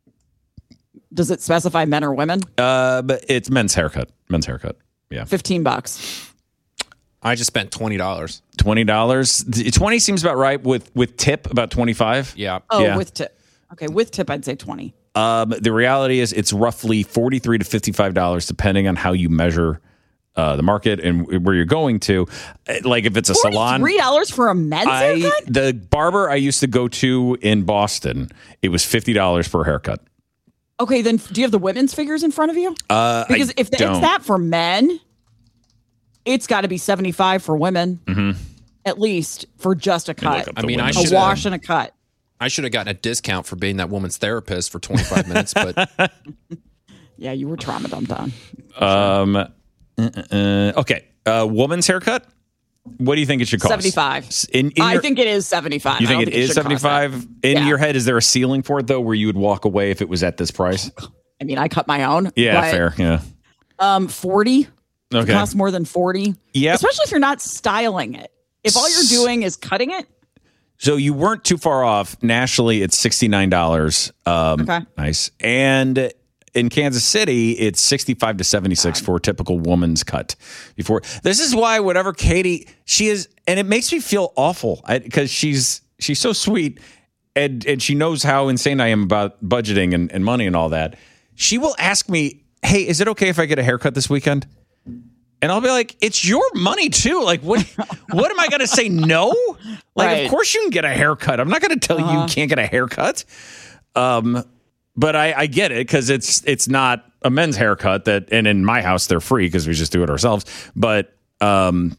[SPEAKER 4] Does it specify men or women?
[SPEAKER 5] Uh, but it's men's haircut. Men's haircut. Yeah.
[SPEAKER 4] Fifteen bucks.
[SPEAKER 6] I just spent twenty dollars.
[SPEAKER 5] Twenty dollars. Twenty seems about right. With with tip, about twenty five.
[SPEAKER 6] Yeah.
[SPEAKER 4] Oh,
[SPEAKER 5] Yeah.
[SPEAKER 4] with tip. Okay, with tip, I'd say twenty.
[SPEAKER 5] Um, the reality is, it's roughly forty three to fifty five dollars, depending on how you measure uh, the market and where you're going to. Uh, Like if it's a salon,
[SPEAKER 4] Three dollars for a men's
[SPEAKER 5] I
[SPEAKER 4] haircut?
[SPEAKER 5] the barber I used to go to in Boston, it was fifty dollars per haircut.
[SPEAKER 4] Okay, then do you have the women's figures in front of you?
[SPEAKER 5] Uh,
[SPEAKER 4] Because
[SPEAKER 5] I
[SPEAKER 4] if th-
[SPEAKER 5] don't.
[SPEAKER 4] it's that for men, it's got to be seventy-five for women, at least for just a
[SPEAKER 5] Let me look
[SPEAKER 4] cut,
[SPEAKER 5] up
[SPEAKER 6] I
[SPEAKER 5] the
[SPEAKER 6] mean, I
[SPEAKER 5] women's
[SPEAKER 4] a
[SPEAKER 6] should-
[SPEAKER 4] wash and a cut.
[SPEAKER 6] I should have gotten a discount for being that woman's therapist for twenty-five minutes, but
[SPEAKER 4] Yeah, you were trauma dumped on.
[SPEAKER 5] Um, uh, uh, okay, uh, woman's haircut. What do you think it should cost?
[SPEAKER 4] seventy-five.
[SPEAKER 5] In, in
[SPEAKER 4] I
[SPEAKER 5] your,
[SPEAKER 4] think it is seventy-five.
[SPEAKER 5] you
[SPEAKER 4] I
[SPEAKER 5] think
[SPEAKER 4] don't
[SPEAKER 5] it is
[SPEAKER 4] should cost that.
[SPEAKER 5] seventy-five? In
[SPEAKER 4] Yeah.
[SPEAKER 5] your head, is there a ceiling for it though, where you would walk away if it was at this price?
[SPEAKER 4] I mean, I cut my own.
[SPEAKER 5] Yeah,
[SPEAKER 4] but,
[SPEAKER 5] fair. Yeah.
[SPEAKER 4] Um, forty.
[SPEAKER 5] Okay.
[SPEAKER 4] It costs more than forty.
[SPEAKER 5] Yep.
[SPEAKER 4] Especially if you're not styling it. If all you're doing is cutting it.
[SPEAKER 5] So you weren't too far off. Nationally, it's sixty-nine dollars. Um,
[SPEAKER 4] Okay.
[SPEAKER 5] Nice. And in Kansas City, it's sixty-five to seventy-six for a typical woman's cut. Before this is why whatever Katie she is, and it makes me feel awful because she's she's so sweet, and and she knows how insane I am about budgeting and, and money and all that. She will ask me, "Hey, is it okay if I get a haircut this weekend?" And I'll be like, it's your money too. Like, what? What am I going to say? No. Like,
[SPEAKER 4] Right.
[SPEAKER 5] of course you can get a haircut. I'm not going to tell you you can't get a haircut. Um, but I, I get it because it's it's not a men's haircut that, and in my house they're free because we just do it ourselves. But um,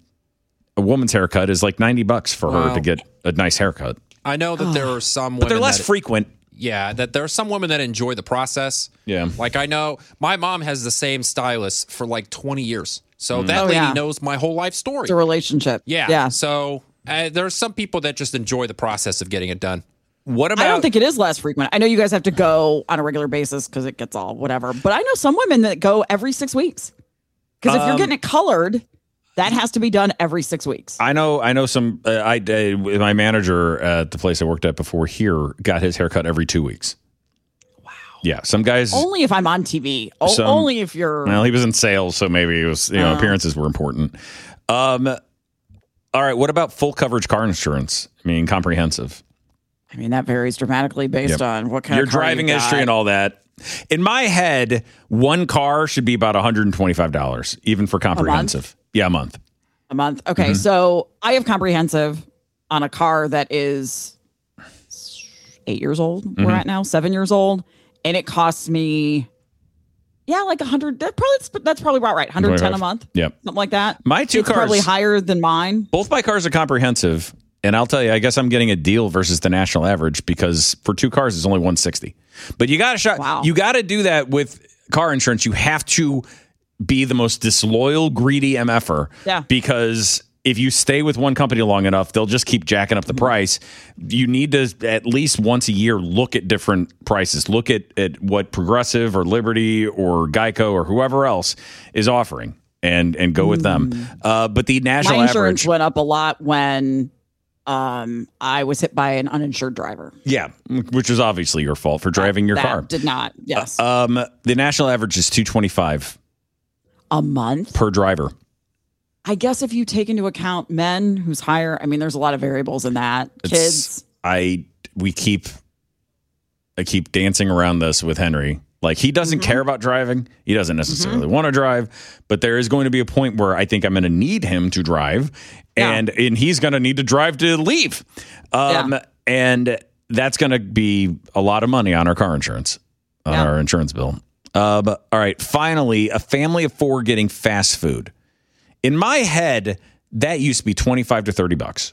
[SPEAKER 5] a woman's haircut is like ninety bucks for her
[SPEAKER 6] Wow.
[SPEAKER 5] to get a nice haircut.
[SPEAKER 6] I know that there are some women
[SPEAKER 5] But they're less
[SPEAKER 6] that,
[SPEAKER 5] frequent.
[SPEAKER 6] yeah, that there are some women that enjoy the process.
[SPEAKER 5] Yeah.
[SPEAKER 6] Like I know my mom has the same stylist for like twenty years. So that
[SPEAKER 4] Oh,
[SPEAKER 6] lady
[SPEAKER 4] yeah.
[SPEAKER 6] knows my whole life story.
[SPEAKER 4] It's a relationship.
[SPEAKER 6] Yeah.
[SPEAKER 4] Yeah.
[SPEAKER 6] So uh, there are some people that just enjoy the process of getting it done.
[SPEAKER 5] What about?
[SPEAKER 4] I don't think it is less frequent. I know you guys have to go on a regular basis because it gets all whatever. But I know some women that go every six weeks. Because if you're
[SPEAKER 5] Um,
[SPEAKER 4] getting it colored, that has to be done every six weeks.
[SPEAKER 5] I know, I know some. Uh, I uh, my manager at the place I worked at before here got his haircut every two weeks. Wow. Yeah, some guys.
[SPEAKER 4] Only if I'm on T V. O-
[SPEAKER 5] Some-
[SPEAKER 4] only if you're.
[SPEAKER 5] Well, he was in sales, so maybe it was. You know,
[SPEAKER 4] Oh.
[SPEAKER 5] appearances were important. Um. All right. What about full coverage car insurance? I mean, comprehensive.
[SPEAKER 4] I mean, that varies dramatically based
[SPEAKER 5] Yep.
[SPEAKER 4] on what kind
[SPEAKER 5] Your
[SPEAKER 4] of car
[SPEAKER 5] driving
[SPEAKER 4] you
[SPEAKER 5] history
[SPEAKER 4] got.
[SPEAKER 5] and all that. In my head, one car should be about one hundred twenty-five dollars, even for comprehensive. Yeah, a month.
[SPEAKER 4] A month. Okay,
[SPEAKER 5] Mm-hmm.
[SPEAKER 4] so I have comprehensive on a car that is eight years old.
[SPEAKER 5] Mm-hmm.
[SPEAKER 4] We're at now seven years old, and it costs me, yeah, like a hundred. That probably that's probably about right. one hundred ten a
[SPEAKER 5] twenty-five.
[SPEAKER 4] month.
[SPEAKER 5] Yep.
[SPEAKER 4] Something like that.
[SPEAKER 5] My two
[SPEAKER 4] it's probably
[SPEAKER 5] cars-
[SPEAKER 4] higher than mine.
[SPEAKER 5] Both my cars are comprehensive, and I'll tell you, I guess I'm getting a deal versus the national average because for two cars it's only one hundred sixty. But you got to shot.
[SPEAKER 4] Wow.
[SPEAKER 5] You got to do that with car insurance. You have to be the most disloyal, greedy M F-er.
[SPEAKER 4] Yeah.
[SPEAKER 5] Because if you stay with one company long enough, they'll just keep jacking up the price. You need to at least once a year look at different prices. Look at, at what Progressive or Liberty or Geico or whoever else is offering and, and go with them. Uh, but the national
[SPEAKER 4] My insurance
[SPEAKER 5] average
[SPEAKER 4] went up a lot when um, I was hit by an uninsured driver.
[SPEAKER 5] Yeah, which was obviously your fault for driving your
[SPEAKER 4] that
[SPEAKER 5] car.
[SPEAKER 4] Did not, yes.
[SPEAKER 5] Uh, um, the national average is two hundred twenty-five dollars
[SPEAKER 4] a month?
[SPEAKER 5] per driver.
[SPEAKER 4] I guess if you take into account men who's higher, I mean, there's a lot of variables in that.
[SPEAKER 5] It's-
[SPEAKER 4] Kids.
[SPEAKER 5] I we keep I keep dancing around this with Henry. Like, he doesn't
[SPEAKER 4] Mm-hmm.
[SPEAKER 5] care about driving. He doesn't necessarily want to drive, but there is going to be a point where I think I'm going to need him to drive, and and he's going to need to drive to leave. Um,
[SPEAKER 4] Yeah.
[SPEAKER 5] And that's going to be a lot of money on our car insurance, on
[SPEAKER 4] Yeah.
[SPEAKER 5] our insurance bill. Uh, but, all right, finally, a family of four getting fast food. In my head, that used to be twenty-five to thirty bucks.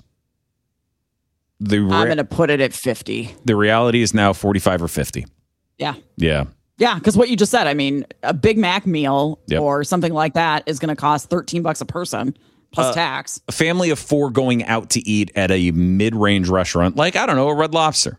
[SPEAKER 5] The re-
[SPEAKER 4] I'm going to put it at fifty.
[SPEAKER 5] the reality is now forty-five or fifty.
[SPEAKER 4] Yeah.
[SPEAKER 5] Yeah.
[SPEAKER 4] Yeah, because what you just said, I mean, a Big Mac meal
[SPEAKER 5] Yep.
[SPEAKER 4] or something like that is going to cost thirteen bucks a person plus tax.
[SPEAKER 5] A family of four going out to eat at a mid-range restaurant, like, I don't know, a Red Lobster.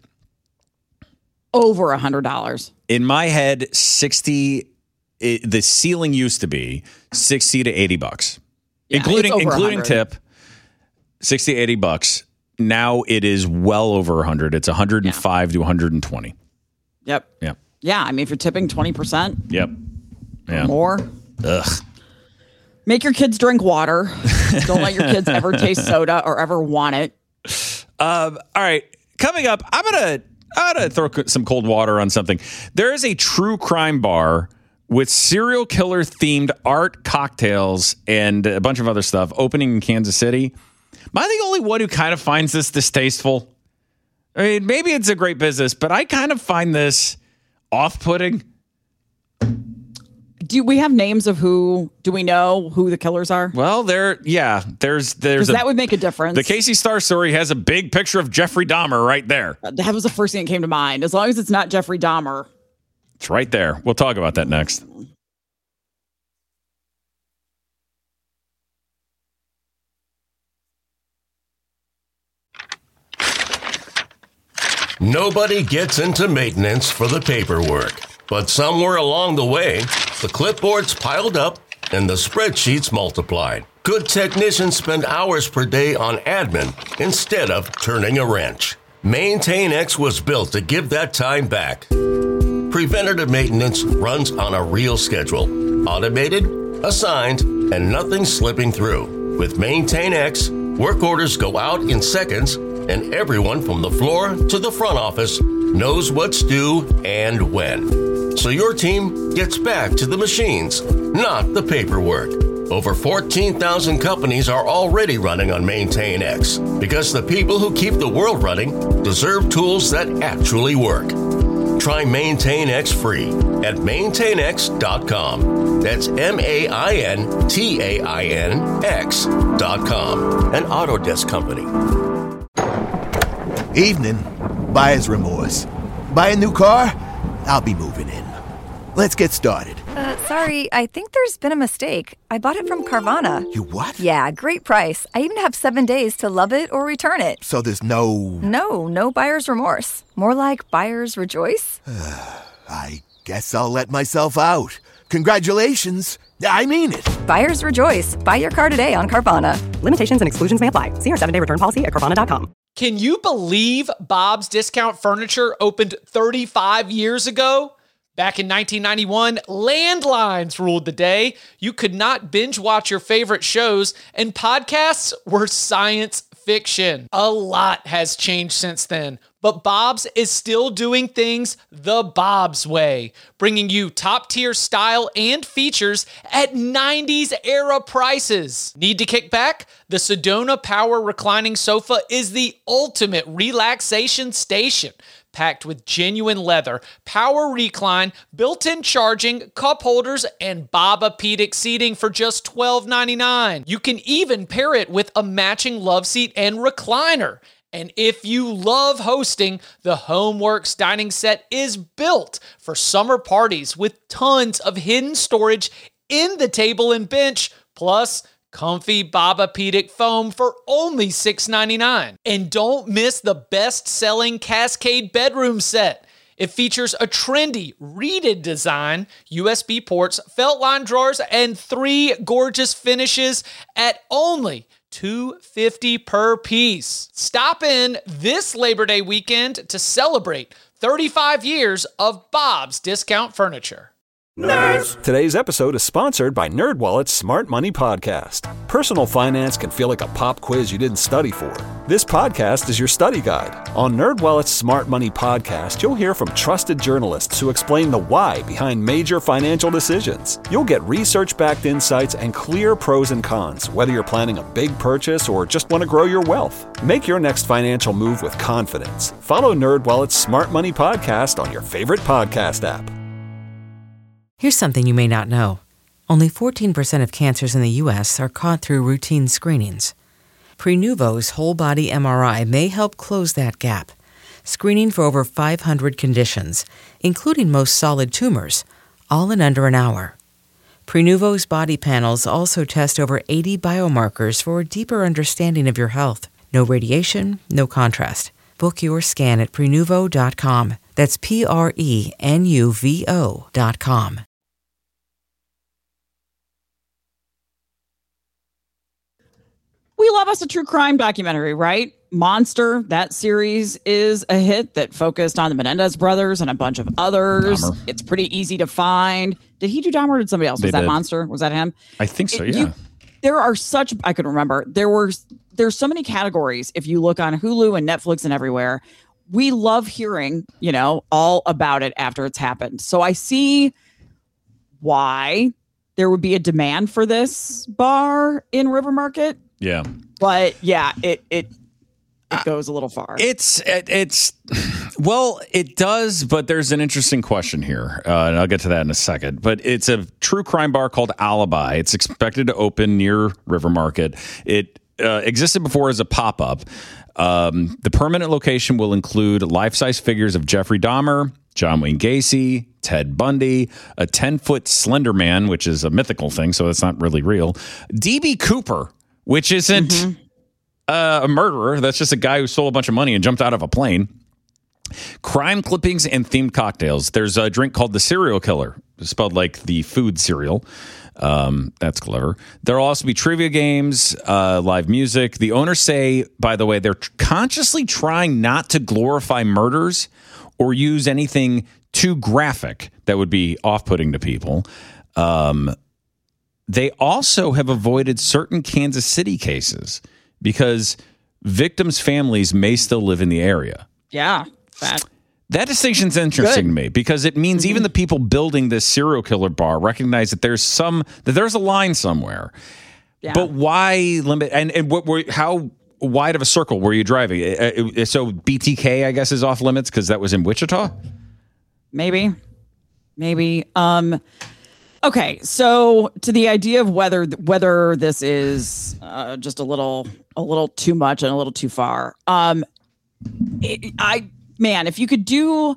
[SPEAKER 4] Over a hundred dollars.
[SPEAKER 5] In my head, sixty, it, the ceiling used to be sixty to eighty bucks,
[SPEAKER 4] Yeah,
[SPEAKER 5] including
[SPEAKER 4] it's over
[SPEAKER 5] including
[SPEAKER 4] one hundred.
[SPEAKER 5] tip, sixty, eighty bucks. Now it is well over one hundred. It's one hundred five to one hundred twenty.
[SPEAKER 4] Yep.
[SPEAKER 5] Yeah.
[SPEAKER 4] Yeah, I mean, if you're tipping twenty percent
[SPEAKER 5] Yep. Yeah.
[SPEAKER 4] more,
[SPEAKER 5] Ugh.
[SPEAKER 4] make your kids drink water. Don't let your kids ever taste soda or ever want it.
[SPEAKER 5] Um, all right, coming up, I'm gonna I'm gonna throw co- some cold water on something. There is a true crime bar with serial killer themed art, cocktails, and a bunch of other stuff opening in Kansas City. Am I the only one who kind of finds this distasteful? I mean, maybe it's a great business, but I kind of find this off-putting.
[SPEAKER 4] Do we have names of who? Do we know who the killers are?
[SPEAKER 5] Well, there, yeah, there's there's
[SPEAKER 4] Because
[SPEAKER 5] a,
[SPEAKER 4] that would make a difference.
[SPEAKER 5] the Casey Star story has a big picture of Jeffrey Dahmer right there.
[SPEAKER 4] That was the first thing that came to mind. As long as it's not Jeffrey Dahmer.
[SPEAKER 5] It's right there. We'll talk about that next.
[SPEAKER 1] Nobody gets into maintenance for the paperwork, but somewhere along the way, the clipboards piled up and the spreadsheets multiplied. Good technicians spend hours per day on admin instead of turning a wrench. MaintainX was built to give that time back. Preventative maintenance runs on a real schedule, automated, assigned, and nothing slipping through. With MaintainX, work orders go out in seconds, and everyone from the floor to the front office knows what's due and when. So your team gets back to the machines, not the paperwork. Over fourteen thousand companies are already running on MaintainX because the people who keep the world running deserve tools that actually work. Try MaintainX free at maintain x dot com. That's M A I N T A I N X dot com. An Autodesk company.
[SPEAKER 9] Evening. Buyer's remorse. Buy a new car? I'll be moving in. Let's get started.
[SPEAKER 10] Uh, sorry, I think there's been a mistake. I bought it from Carvana.
[SPEAKER 9] You what?
[SPEAKER 10] Yeah, great price. I even have seven days to love it or return it.
[SPEAKER 9] So there's no...
[SPEAKER 10] No, no buyer's remorse. More like buyer's rejoice.
[SPEAKER 9] I guess I'll let myself out. Congratulations. I mean it.
[SPEAKER 10] Buyer's rejoice. Buy your car today on Carvana.
[SPEAKER 11] Limitations and exclusions may apply. See our seven-day return policy at Carvana dot com.
[SPEAKER 3] Can you believe Bob's Discount Furniture opened thirty-five years ago? Back in nineteen ninety-one, landlines ruled the day. You could not binge watch your favorite shows, and podcasts were science fiction. A lot has changed since then, but Bob's is still doing things the Bob's way, bringing you top-tier style and features at nineties era prices. Need to kick back? The Sedona Power Reclining Sofa is the ultimate relaxation station. Packed with genuine leather, power recline, built-in charging, cup holders, and Bobapedic seating for just twelve ninety-nine. You can even pair it with a matching love seat and recliner. And if you love hosting, the HomeWorks dining set is built for summer parties with tons of hidden storage in the table and bench, plus comfy Bobapedic foam for only six ninety-nine. And don't miss the best-selling Cascade bedroom set. It features a trendy, reeded design, U S B ports, felt line drawers, and three gorgeous finishes at only two hundred fifty dollars per piece. Stop in this Labor Day weekend to celebrate thirty-five years of Bob's Discount Furniture.
[SPEAKER 7] Nerds. Today's episode is sponsored by NerdWallet's Smart Money Podcast. Personal finance can feel like a pop quiz you didn't study for. This podcast is your study guide. On NerdWallet's Smart Money Podcast, you'll hear from trusted journalists who explain the why behind major financial decisions. You'll get research-backed insights and clear pros and cons, whether you're planning a big purchase or just want to grow your wealth. Make your next financial move with confidence. Follow NerdWallet's Smart Money Podcast on your favorite podcast app.
[SPEAKER 8] Here's something you may not know. Only fourteen percent of cancers in the U S are caught through routine screenings. Prenuvo's whole-body M R I may help close that gap, screening for over five hundred conditions, including most solid tumors, all in under an hour. Prenuvo's body panels also test over eighty biomarkers for a deeper understanding of your health. No radiation, no contrast. Book your scan at Prenuvo dot com. That's P R E N U V O dot com.
[SPEAKER 4] We love us a true crime documentary, right? Monster, that series is a hit that focused on the Menendez brothers and a bunch of others. Dahmer. It's pretty easy to find. Did he do Dahmer or did somebody else?
[SPEAKER 5] They
[SPEAKER 4] Was that
[SPEAKER 5] did.
[SPEAKER 4] Monster? Was that him?
[SPEAKER 5] I think so,
[SPEAKER 4] It-
[SPEAKER 5] yeah.
[SPEAKER 4] you- there are such, I could remember, there were, there's so many categories. If you look on Hulu and Netflix and everywhere, we love hearing, you know, all about it after it's happened. So I see why there would be a demand for this bar in River Market.
[SPEAKER 5] Yeah.
[SPEAKER 4] But yeah, it it it goes a little far.
[SPEAKER 5] It's it, it's well, it does, but there's an interesting question here, uh, and I'll get to that in a second. But it's a true crime bar called Alibi. It's expected to open near River Market. It uh, existed before as a pop up. Um, the permanent location will include life-size figures of Jeffrey Dahmer, John Wayne Gacy, Ted Bundy, a ten-foot Slender Man, which is a mythical thing, so it's not really real. D B Cooper, which isn't mm-hmm. uh, a murderer. That's just a guy who stole a bunch of money and jumped out of a plane. Crime clippings and themed cocktails. There's a drink called the Serial Killer, spelled like the food cereal. Um, that's clever. There'll also be trivia games, uh, live music. The owners say, by the way, they're consciously trying not to glorify murders or use anything too graphic that would be off-putting to people. Um, they also have avoided certain Kansas City cases because victims' families may still live in the area.
[SPEAKER 4] Yeah, that
[SPEAKER 5] That distinction's interesting
[SPEAKER 4] Good.
[SPEAKER 5] to me because it means mm-hmm. even the people building this serial killer bar recognize that there's some that there's a line somewhere.
[SPEAKER 4] Yeah.
[SPEAKER 5] But why limit? And and what were how wide of a circle were you driving? Uh, So B T K, I guess, is off limits because that was in Wichita.
[SPEAKER 4] Maybe, maybe. Um, okay, so to the idea of whether whether this is uh, just a little a little too much and a little too far. Um, it, I. Man, if you could do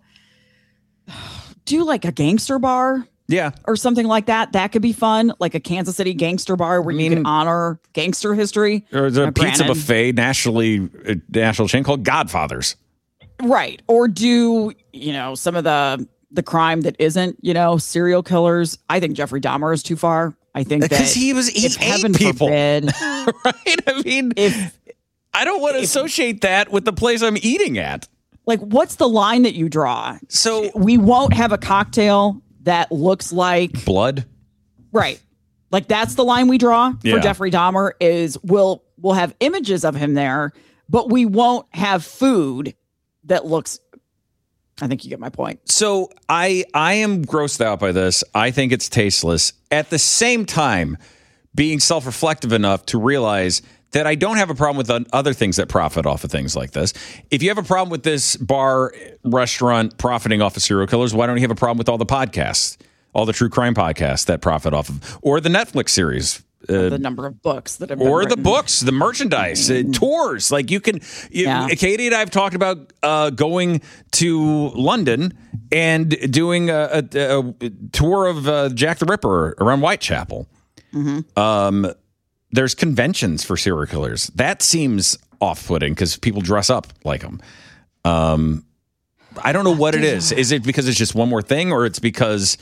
[SPEAKER 4] do like a gangster bar,
[SPEAKER 5] yeah,
[SPEAKER 4] or something like that, that could be fun. Like a Kansas City gangster bar where I mean, you can honor gangster history.
[SPEAKER 5] Or the
[SPEAKER 4] uh,
[SPEAKER 5] pizza
[SPEAKER 4] granted.
[SPEAKER 5] buffet, nationally uh, national chain called Godfathers,
[SPEAKER 4] right? Or do you know some of the the crime that isn't you know serial killers? I think Jeffrey Dahmer is too far. I think
[SPEAKER 5] because
[SPEAKER 4] that
[SPEAKER 5] he was
[SPEAKER 4] if
[SPEAKER 5] he
[SPEAKER 4] heaven
[SPEAKER 5] ate people,
[SPEAKER 4] forbid,
[SPEAKER 5] right? I mean,
[SPEAKER 4] if
[SPEAKER 5] I don't want to associate that with the place I'm eating at.
[SPEAKER 4] Like, what's the line that you draw?
[SPEAKER 5] So
[SPEAKER 4] we won't have a cocktail that looks like
[SPEAKER 5] blood.
[SPEAKER 4] Right. Like that's the line we draw for
[SPEAKER 5] Yeah.
[SPEAKER 4] Jeffrey Dahmer is we'll we'll have images of him there, but we won't have food that looks I think you get my point.
[SPEAKER 5] So I I am grossed out by this. I think it's tasteless. At the same time, being self-reflective enough to realize that I don't have a problem with other things that profit off of things like this. If you have a problem with this bar, restaurant profiting off of serial killers, why don't you have a problem with all the podcasts, all the true crime podcasts that profit off of, or the Netflix series? Uh,
[SPEAKER 4] the number of books that have been
[SPEAKER 5] or
[SPEAKER 4] written.
[SPEAKER 5] the books, the merchandise, uh, tours. Like you can, you,
[SPEAKER 4] Yeah.
[SPEAKER 5] Katie and I have talked about uh, going to London and doing a, a, a tour of uh, Jack the Ripper around Whitechapel.
[SPEAKER 4] Mm-hmm.
[SPEAKER 5] Um, there's conventions for serial killers. That seems off-putting because people dress up like them. Um, I don't know what it is. Is it because it's just one more thing, or it's because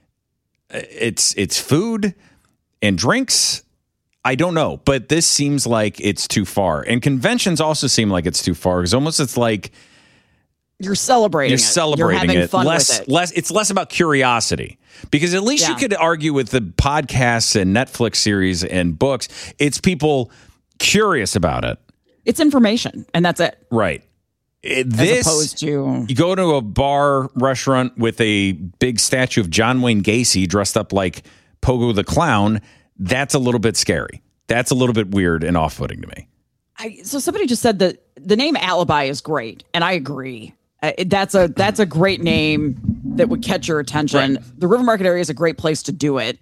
[SPEAKER 5] it's it's food and drinks? I don't know, but this seems like it's too far. And conventions also seem like it's too far because almost it's like
[SPEAKER 4] you're celebrating
[SPEAKER 5] you're
[SPEAKER 4] it.
[SPEAKER 5] celebrating
[SPEAKER 4] you're having
[SPEAKER 5] it.
[SPEAKER 4] Fun
[SPEAKER 5] less,
[SPEAKER 4] with it.
[SPEAKER 5] less. It's less about curiosity because at least
[SPEAKER 4] Yeah.
[SPEAKER 5] you could argue with the podcasts and Netflix series and books. It's people curious about it.
[SPEAKER 4] It's information, and that's it.
[SPEAKER 5] Right. It,
[SPEAKER 4] As
[SPEAKER 5] this,
[SPEAKER 4] opposed to
[SPEAKER 5] you go to a bar restaurant with a big statue of John Wayne Gacy dressed up like Pogo the Clown. That's a little bit scary. That's a little bit weird and off-putting to me.
[SPEAKER 4] I, so somebody just said that the name Alibi is great, and I agree. Uh, that's a that's a great name that would catch your attention.
[SPEAKER 5] Right.
[SPEAKER 4] The River Market area is a great place to do it.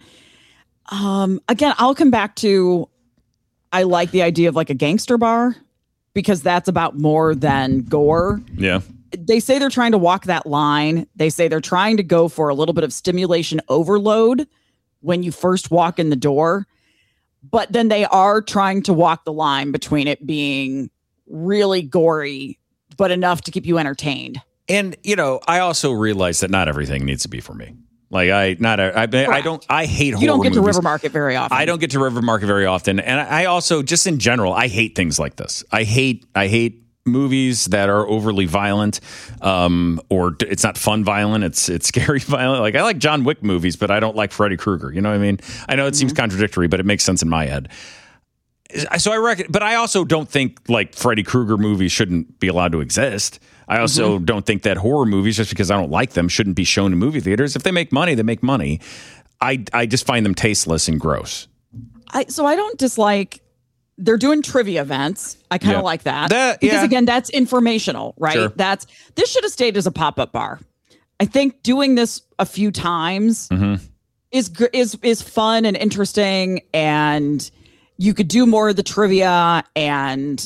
[SPEAKER 4] Um, again, I'll come back to I like the idea of like a gangster bar because that's about more than gore.
[SPEAKER 5] Yeah.
[SPEAKER 4] They say they're trying to walk that line. They say they're trying to go for a little bit of stimulation overload when you first walk in the door. But then they are trying to walk the line between it being really gory, but enough to keep you entertained.
[SPEAKER 5] And, you know, I also realize that not everything needs to be for me. Like I, not, a, I, I don't, I hate horror
[SPEAKER 4] You don't get
[SPEAKER 5] movies.
[SPEAKER 4] to River Market very often.
[SPEAKER 5] I don't get to River Market very often. And I also, just in general, I hate things like this. I hate, I hate movies that are overly violent, um, or it's not fun violent. It's, it's scary violent. Like I like John Wick movies, but I don't like Freddy Krueger. You know what I mean? I know it mm-hmm. seems contradictory, but it makes sense in my head. So I reckon, but I also don't think like Freddy Krueger movies shouldn't be allowed to exist. I also mm-hmm. don't think that horror movies, just because I don't like them, shouldn't be shown in movie theaters. If they make money, they make money. I I just find them tasteless and gross.
[SPEAKER 4] I so I don't dislike. They're doing trivia events. I kind of
[SPEAKER 5] Yeah.
[SPEAKER 4] like that,
[SPEAKER 5] That-
[SPEAKER 4] because
[SPEAKER 5] yeah.
[SPEAKER 4] again, that's informational, right?
[SPEAKER 5] Sure.
[SPEAKER 4] That's this should have stayed as a pop up bar. I think doing this a few times
[SPEAKER 5] Mm-hmm.
[SPEAKER 4] is gr- is is fun and interesting, and you could do more of the trivia, and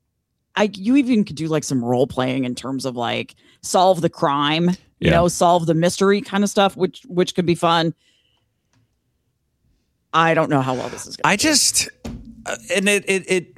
[SPEAKER 4] I you even could do like some role playing in terms of like solve the crime, you
[SPEAKER 5] Yeah.
[SPEAKER 4] know, solve the mystery kind of stuff, which which could be fun. I don't know how well this is going.
[SPEAKER 5] I just, uh, and it it it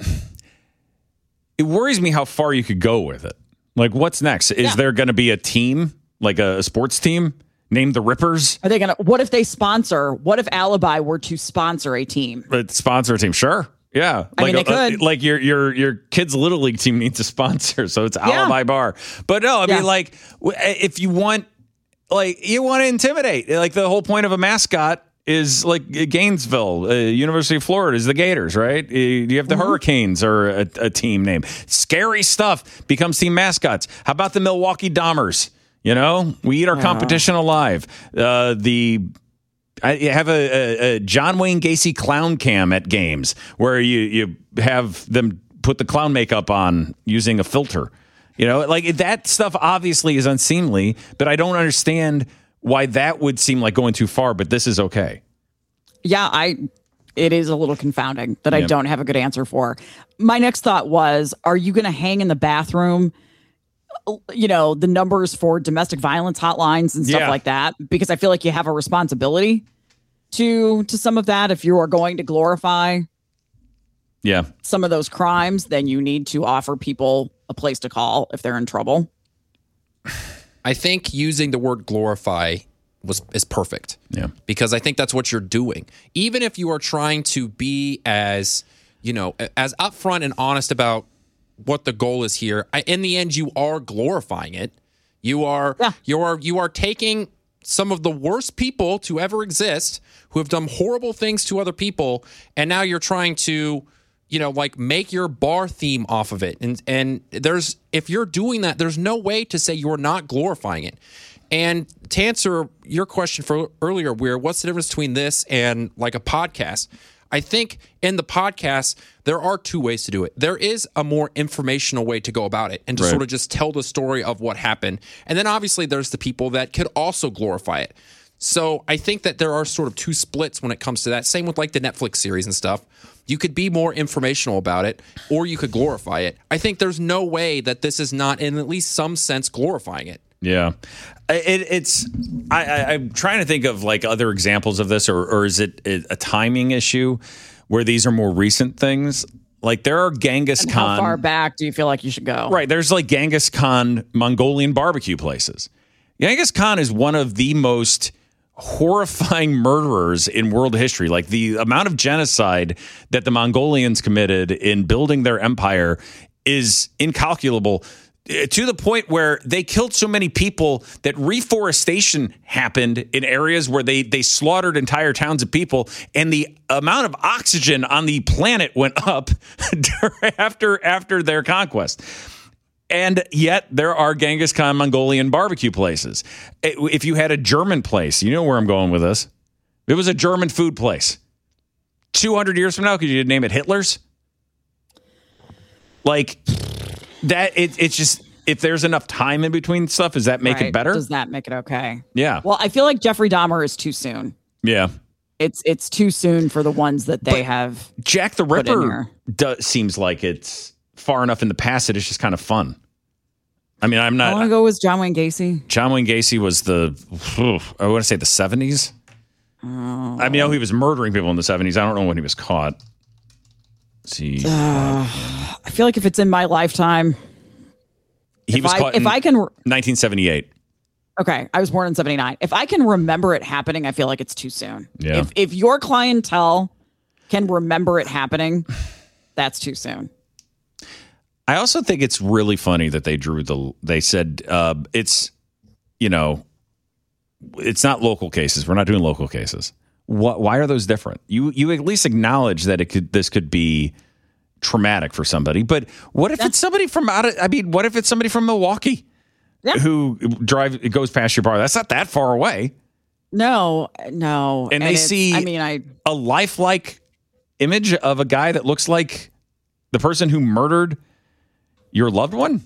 [SPEAKER 5] it worries me how far you could go with it. Like, what's next? Is
[SPEAKER 4] Yeah.
[SPEAKER 5] there going to be a team, like a, a sports team, named the Rippers?
[SPEAKER 4] Are they gonna? What if they sponsor? What if Alibi were to sponsor a team?
[SPEAKER 5] A sponsor team, sure. Yeah,
[SPEAKER 4] I
[SPEAKER 5] like
[SPEAKER 4] mean, they
[SPEAKER 5] a- a-
[SPEAKER 4] could.
[SPEAKER 5] like your your your kids' little league team needs a sponsor, so it's Alibi Bar. But no, I
[SPEAKER 4] Yeah.
[SPEAKER 5] mean, like, w- if you want, like, you want to intimidate, like, the whole point of a mascot is like Gainesville, uh, University of Florida is the Gators, right? Uh, You have the Hurricanes or a, a team name. Scary stuff becomes team mascots. How about the Milwaukee Dahmers? You know, we eat our
[SPEAKER 4] Yeah.
[SPEAKER 5] competition alive. Uh, the I have a, a, a John Wayne Gacy clown cam at games where you you have them put the clown makeup on using a filter. You know, like that stuff obviously is unseemly, but I don't understand why that would seem like going too far, but this is okay.
[SPEAKER 4] Yeah, I. It is a little confounding that I
[SPEAKER 5] Yep.
[SPEAKER 4] don't have a good answer for. My next thought was: are you going to hang in the bathroom? You know, the numbers for domestic violence hotlines and stuff
[SPEAKER 5] Yeah.
[SPEAKER 4] like that, because I feel like you have a responsibility to to some of that. If you are going to glorify
[SPEAKER 5] Yeah.
[SPEAKER 4] some of those crimes, then you need to offer people a place to call if they're in trouble.
[SPEAKER 6] I think using the word glorify was is perfect.
[SPEAKER 5] Yeah.
[SPEAKER 6] Because I think that's what you're doing. Even if you are trying to be as, you know, as upfront and honest about what the goal is here, I, in the end you are glorifying it. You are
[SPEAKER 4] Yeah.
[SPEAKER 6] you are you are taking some of the worst people to ever exist who have done horrible things to other people, and now you're trying to, you know, like make your bar theme off of it. And and there's if you're doing that, there's no way to say you're not glorifying it. And to answer your question for earlier, Weir, what's the difference between this and like a podcast? I think in the podcast, there are two ways to do it. There is a more informational way to go about it and to
[SPEAKER 5] Right.
[SPEAKER 6] sort of just tell the story of what happened. And then obviously there's the people that could also glorify it. So I think that there are sort of two splits when it comes to that. Same with like the Netflix series and stuff. You could be more informational about it, or you could glorify it. I think there's no way that this is not, in at least some sense, glorifying it.
[SPEAKER 5] Yeah, it, it's. I, I, I'm trying to think of like other examples of this, or, or is it a timing issue where these are more recent things. Like there are Genghis
[SPEAKER 4] And
[SPEAKER 5] Khan.
[SPEAKER 4] how far back do you feel like you should go?
[SPEAKER 5] Right. There's like Genghis Khan Mongolian barbecue places. Genghis Khan is one of the most horrifying murderers in world history. Like the amount of genocide that the Mongolians committed in building their empire is incalculable, to the point where they killed so many people that reforestation happened in areas where they they slaughtered entire towns of people, and the amount of oxygen on the planet went up after after their conquest. And yet there are Genghis Khan Mongolian barbecue places. If you had a German place, you know where I'm going with this. It was a German food place. two hundred years from now, could you name it Hitler's? Like that, it, it's just, if there's enough time in between stuff, does that make
[SPEAKER 4] Right.
[SPEAKER 5] it better?
[SPEAKER 4] Does that make it okay?
[SPEAKER 5] Yeah.
[SPEAKER 4] Well, I feel like Jeffrey Dahmer is too soon.
[SPEAKER 5] Yeah.
[SPEAKER 4] It's it's too soon for the ones that they
[SPEAKER 5] But
[SPEAKER 4] have.
[SPEAKER 5] Jack the
[SPEAKER 4] put in
[SPEAKER 5] Ripper
[SPEAKER 4] here.
[SPEAKER 5] does, seems like it's far enough in the past that it's just kind of fun. I mean, I'm
[SPEAKER 4] I want to
[SPEAKER 5] not.
[SPEAKER 4] go with John Wayne Gacy.
[SPEAKER 5] John Wayne Gacy was the, I want to say the seventies.
[SPEAKER 4] Oh.
[SPEAKER 5] I mean, I know he was murdering people in the seventies. I don't know when he was caught. Let's see.
[SPEAKER 4] Uh, I feel like if it's in my lifetime,
[SPEAKER 5] he
[SPEAKER 4] if
[SPEAKER 5] was
[SPEAKER 4] I-
[SPEAKER 5] caught
[SPEAKER 4] if
[SPEAKER 5] in
[SPEAKER 4] I can-
[SPEAKER 5] nineteen seventy-eight.
[SPEAKER 4] okay, I was born in seventy-nine. If I can remember it happening, I feel like it's too soon.
[SPEAKER 5] Yeah.
[SPEAKER 4] If if your clientele can remember it happening, that's too soon.
[SPEAKER 5] I also think it's really funny that they drew the, they said uh, it's, you know, it's not local cases. We're not doing local cases. What, why are those different? You you at least acknowledge that it could, this could be traumatic for somebody. But what if it's somebody from out of, I mean, what if it's somebody from Milwaukee
[SPEAKER 4] Yeah.
[SPEAKER 5] who drive, it goes past your bar? That's not that far away.
[SPEAKER 4] No, no.
[SPEAKER 5] And they
[SPEAKER 4] it's-
[SPEAKER 5] see
[SPEAKER 4] I mean, I
[SPEAKER 5] a lifelike image of a guy that looks like the person who murdered your loved one.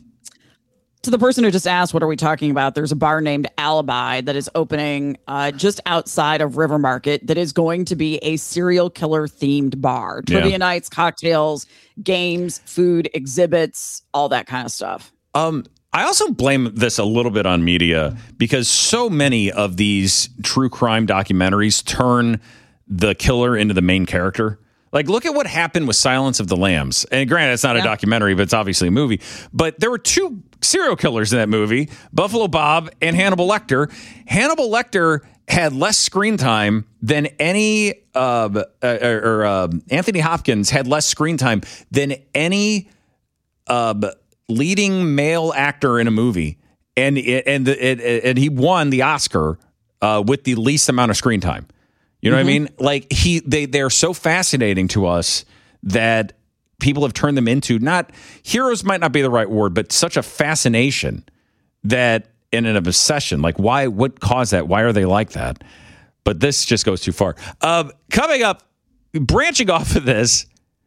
[SPEAKER 4] to the person who just asked, what are we talking about? There's a bar named Alibi that is opening uh, just outside of River Market that is going to be a serial killer themed bar.
[SPEAKER 5] Yeah.
[SPEAKER 4] Trivia nights, cocktails, games, food, exhibits, all that kind of stuff.
[SPEAKER 5] Um, I also blame this a little bit on media because so many of these true crime documentaries turn the killer into the main character. Like, look at what happened with Silence of the Lambs. And granted, it's not a
[SPEAKER 4] Yeah.
[SPEAKER 5] documentary, but it's obviously a movie. But there were two serial killers in that movie, Buffalo Bob and Hannibal Lecter. Hannibal Lecter had less screen time than any, uh, uh, or uh, Anthony Hopkins had less screen time than any uh, leading male actor in a movie. And, and, and, and he won the Oscar uh, with the least amount of screen time. You know what I mean? Like he, they, they're so fascinating to us that people have turned them into not heroes might not be the right word, but such a fascination that in an obsession. Like why? What caused that? Why are they like that? But this just goes too far. Um, coming up, branching off of this,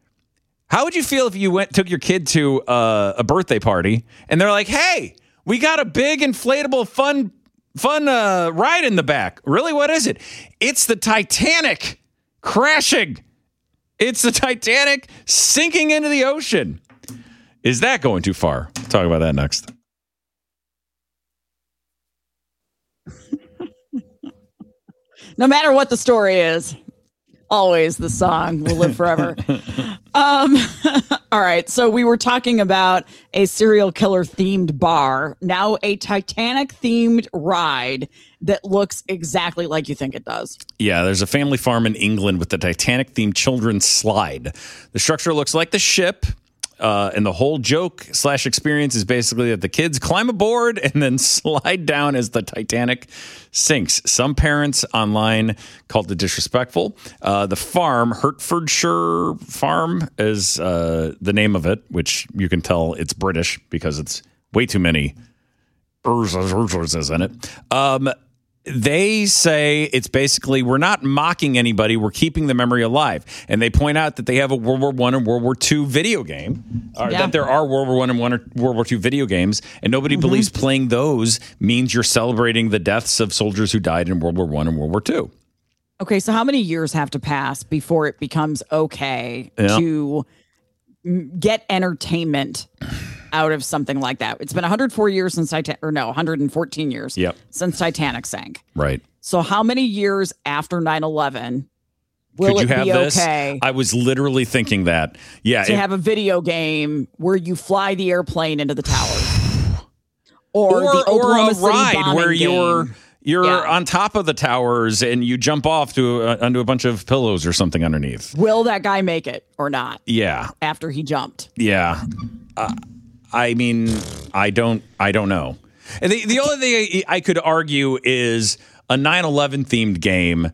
[SPEAKER 5] how would you feel if you went took your kid to uh, a birthday party and they're like, "Hey, we got a big inflatable fun." Fun uh, ride in the back. Really, what is it? It's the Titanic crashing. It's the Titanic sinking into the ocean. Is that going too far? We'll talk about that next.
[SPEAKER 4] No matter what the story is, always the song will live forever. um, all right. So we were talking about a serial killer themed bar, now a Titanic themed ride that looks exactly like you think it does.
[SPEAKER 5] Yeah, there's a family farm in England with the Titanic themed children's slide. The structure looks like the ship. Uh, and the whole joke slash experience is basically that the kids climb aboard and then slide down as the Titanic sinks. Some parents online called it disrespectful. Uh, the farm, Hertfordshire Farm, is uh, the name of it, which you can tell it's British because it's way too many ers in it. Um, They say it's basically we're not mocking anybody. We're keeping the memory alive. And they point out that they have a World War One and World War Two video game, or
[SPEAKER 4] Yeah.
[SPEAKER 5] that there are World War One and one or World War Two video games. And nobody
[SPEAKER 4] Mm-hmm.
[SPEAKER 5] believes playing those means you're celebrating the deaths of soldiers who died in World War One and World War Two.
[SPEAKER 4] Okay. So how many years have to pass before it becomes okay
[SPEAKER 5] Yeah.
[SPEAKER 4] to mm, get entertainment out of something like that? It's been one hundred four years since Titanic, or no, one hundred fourteen years
[SPEAKER 5] Yep.
[SPEAKER 4] since Titanic sank.
[SPEAKER 5] Right.
[SPEAKER 4] So how many years after nine eleven Will
[SPEAKER 5] Could you
[SPEAKER 4] it
[SPEAKER 5] have
[SPEAKER 4] be
[SPEAKER 5] this?
[SPEAKER 4] okay
[SPEAKER 5] I was literally thinking that. Yeah.
[SPEAKER 4] to
[SPEAKER 5] it-
[SPEAKER 4] have a video game where you fly the airplane into the towers? Or,
[SPEAKER 5] or,
[SPEAKER 4] the
[SPEAKER 5] or
[SPEAKER 4] Oklahoma
[SPEAKER 5] a
[SPEAKER 4] City
[SPEAKER 5] ride
[SPEAKER 4] bombing
[SPEAKER 5] where
[SPEAKER 4] game.
[SPEAKER 5] you're you're
[SPEAKER 4] Yeah.
[SPEAKER 5] on top of the towers and you jump off to uh, onto a bunch of pillows or something underneath.
[SPEAKER 4] Will that guy make it or not
[SPEAKER 5] Yeah.
[SPEAKER 4] after he jumped?
[SPEAKER 5] Yeah. Uh, I mean, I don't I don't know. And the, the only thing I could argue is a nine eleven themed game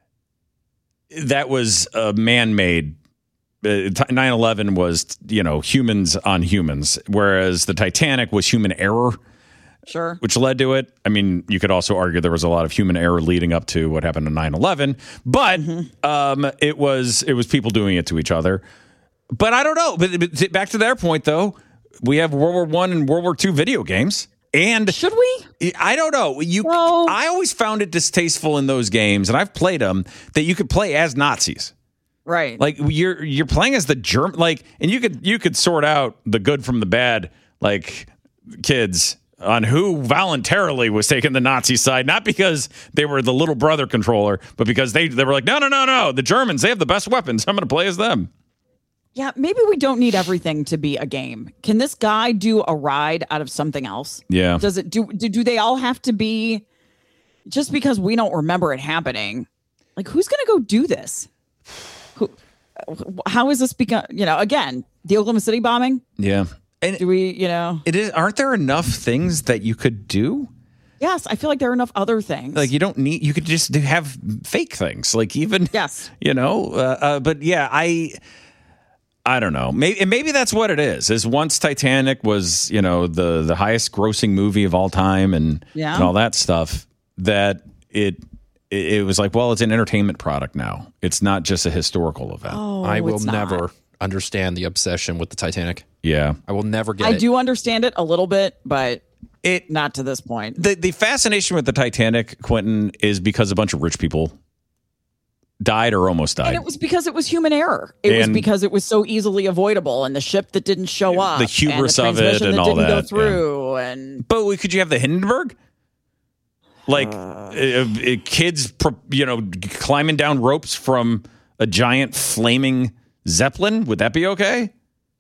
[SPEAKER 5] that was a man-made. Uh, nine eleven was, you know, humans on humans, whereas the Titanic was human error,
[SPEAKER 4] Sure.
[SPEAKER 5] which led to it. I mean, you could also argue there was a lot of human error leading up to what happened in nine eleven, but um, it was it was people doing it to each other. But I don't know. But, but back to their point, though, we have World War One and World War Two video games. And
[SPEAKER 4] should we?
[SPEAKER 5] I don't know. You,
[SPEAKER 4] well,
[SPEAKER 5] I always found it distasteful in those games, and I've played them, that you could play as Nazis.
[SPEAKER 4] Right.
[SPEAKER 5] Like you're you're playing as the German, like, and you could you could sort out the good from the bad, like kids on who voluntarily was taking the Nazi side, not because they were the little brother controller, but because they they were like, no, no, no, no, the Germans, they have the best weapons. I'm going to play as them.
[SPEAKER 4] Yeah, maybe we don't need everything to be a game. Can this guy do a ride out of something else?
[SPEAKER 5] Yeah.
[SPEAKER 4] Does it do do, do they all have to be just because we don't remember it happening? Like, who's going to go do this? Who how is this become, you know, again, the Oklahoma City bombing?
[SPEAKER 5] Yeah. And
[SPEAKER 4] do we, you know,
[SPEAKER 5] it is aren't there enough things that you could do?
[SPEAKER 4] Yes, I feel like there are enough other things.
[SPEAKER 5] Like you don't need you could just do, have fake things. Like even
[SPEAKER 4] yes.
[SPEAKER 5] You know, uh, uh, but yeah, I I don't know. Maybe and maybe that's what it is. Is once Titanic was, you know, the the highest grossing movie of all time and,
[SPEAKER 4] yeah.
[SPEAKER 5] and all that stuff, that it it was like, well, it's an entertainment product now. It's not just a historical event.
[SPEAKER 4] Oh,
[SPEAKER 6] I will
[SPEAKER 4] it's
[SPEAKER 6] never
[SPEAKER 4] not.
[SPEAKER 6] understand the obsession with the Titanic.
[SPEAKER 5] Yeah.
[SPEAKER 6] I will never get
[SPEAKER 4] I
[SPEAKER 6] it.
[SPEAKER 4] do understand it a little bit, but
[SPEAKER 5] it
[SPEAKER 4] not to this point.
[SPEAKER 5] The the fascination with the Titanic, Quentin, is because a bunch of rich people died or almost died.
[SPEAKER 4] And it was because it was human error. It was
[SPEAKER 5] And-
[SPEAKER 4] because it was so easily avoidable, and the ship that didn't show up,
[SPEAKER 5] The hubris
[SPEAKER 4] and the
[SPEAKER 5] of it
[SPEAKER 4] transmission
[SPEAKER 5] and
[SPEAKER 4] that
[SPEAKER 5] all
[SPEAKER 4] didn't
[SPEAKER 5] that,
[SPEAKER 4] go through, and
[SPEAKER 5] But could you have the Hindenburg? Like uh, uh, kids, pro- you know, climbing down ropes from a giant flaming Zeppelin? Would that be okay?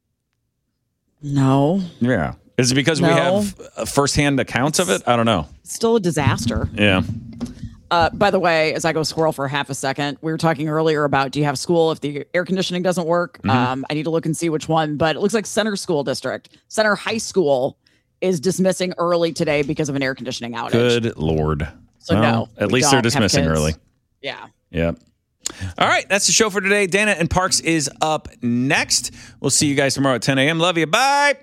[SPEAKER 4] No.
[SPEAKER 5] Yeah. Is it because we
[SPEAKER 4] No.
[SPEAKER 5] have uh, firsthand accounts of it? I don't know.
[SPEAKER 4] Still a disaster.
[SPEAKER 5] Yeah.
[SPEAKER 4] Uh, by the way, as I go squirrel for half a second, we were talking earlier about, do you have school if the air conditioning doesn't work?
[SPEAKER 5] Mm-hmm.
[SPEAKER 4] Um, I need to look and see which one, but it looks like Center School District, Center High School is dismissing early today because of an air conditioning outage.
[SPEAKER 5] Good Lord.
[SPEAKER 4] So
[SPEAKER 5] Well,
[SPEAKER 4] no,
[SPEAKER 5] At
[SPEAKER 4] we
[SPEAKER 5] least they're
[SPEAKER 4] don't have
[SPEAKER 5] dismissing
[SPEAKER 4] kids.
[SPEAKER 5] early.
[SPEAKER 4] Yeah.
[SPEAKER 5] Yep. All right. That's the show for today. Dana and Parks is up next. We'll see you guys tomorrow at ten a.m. Love you. Bye.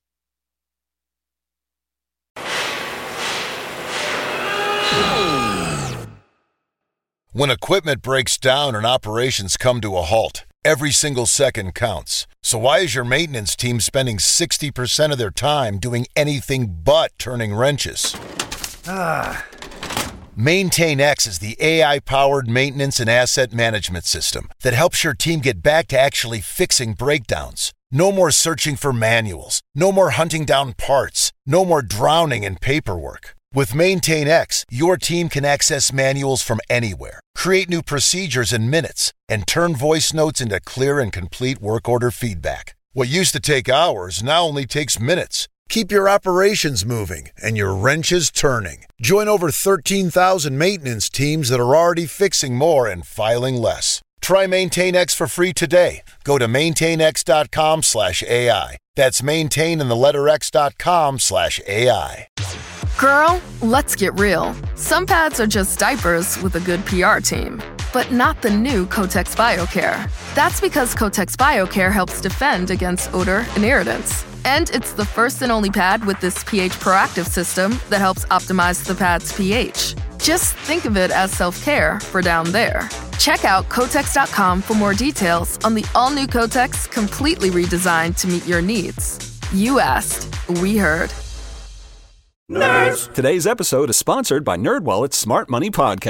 [SPEAKER 12] When equipment breaks down and operations come to a halt, every single second counts. So why is your maintenance team spending sixty percent of their time doing anything but turning wrenches? Ah. MaintainX is the A I-powered maintenance and asset management system that helps your team get back to actually fixing breakdowns. No more searching for manuals. No more hunting down parts. No more drowning in paperwork. With MaintainX, your team can access manuals from anywhere, create new procedures in minutes, and turn voice notes into clear and complete work order feedback. What used to take hours now only takes minutes. Keep your operations moving and your wrenches turning. Join over thirteen thousand maintenance teams that are already fixing more and filing less. Try MaintainX for free today. Go to maintainx.com slash AI. That's maintain in the letter X dot com slash AI.
[SPEAKER 13] Girl, let's get real. Some pads are just diapers with a good P R team. But not the new Kotex BioCare. That's because Kotex BioCare helps defend against odor and irritants. And it's the first and only pad with this pH proactive system that helps optimize the pad's pH. Just think of it as self-care for down there. Check out Kotex dot com for more details on the all-new Kotex, completely redesigned to meet your needs. You asked, we heard.
[SPEAKER 7] Nerds! Today's episode is sponsored by NerdWallet's Smart Money Podcast.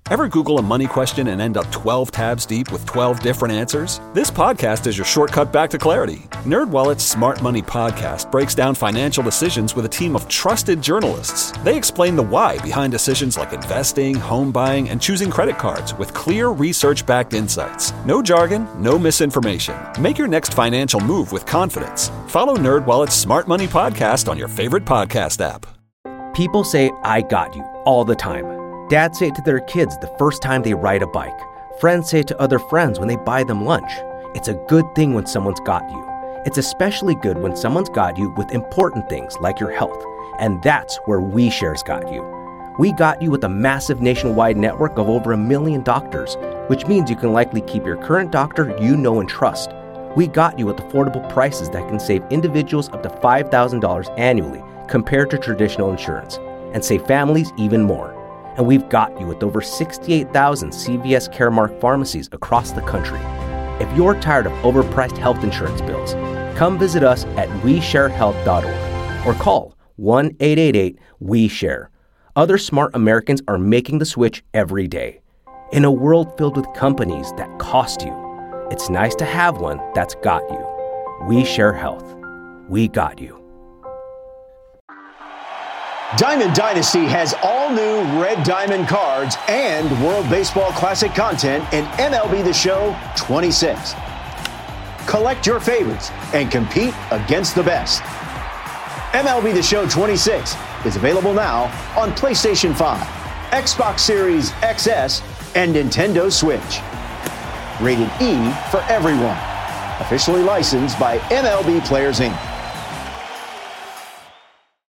[SPEAKER 7] Ever Google a money question and end up twelve tabs deep with twelve different answers? This podcast is your shortcut back to clarity. NerdWallet's Smart Money Podcast breaks down financial decisions with a team of trusted journalists. They explain the why behind decisions like investing, home buying, and choosing credit cards with clear research-backed insights. No jargon, no misinformation. Make your next financial move with confidence. Follow NerdWallet's Smart Money Podcast on your favorite podcast app.
[SPEAKER 14] People say, "I got you," all the time. Dads say it to their kids the first time they ride a bike. Friends say it to other friends when they buy them lunch. It's a good thing when someone's got you. It's especially good when someone's got you with important things like your health. And that's where WeShare's got you. We got you with a massive nationwide network of over a million doctors, which means you can likely keep your current doctor you know and trust. We got you with affordable prices that can save individuals up to five thousand dollars annually compared to traditional insurance, and save families even more. And we've got you with over sixty-eight thousand C V S Caremark pharmacies across the country. If you're tired of overpriced health insurance bills, come visit us at we share health dot org or call one eight eight eight we share. Other smart Americans are making the switch every day. In a world filled with companies that cost you, it's nice to have one that's got you. We Share Health. We got you.
[SPEAKER 15] Diamond Dynasty has all new Red Diamond cards and World Baseball Classic content in M L B The Show twenty-six. Collect your favorites and compete against the best. M L B The Show twenty-six is available now on PlayStation five, Xbox Series X S, and Nintendo Switch. Rated E for everyone. Officially licensed by M L B Players Incorporated.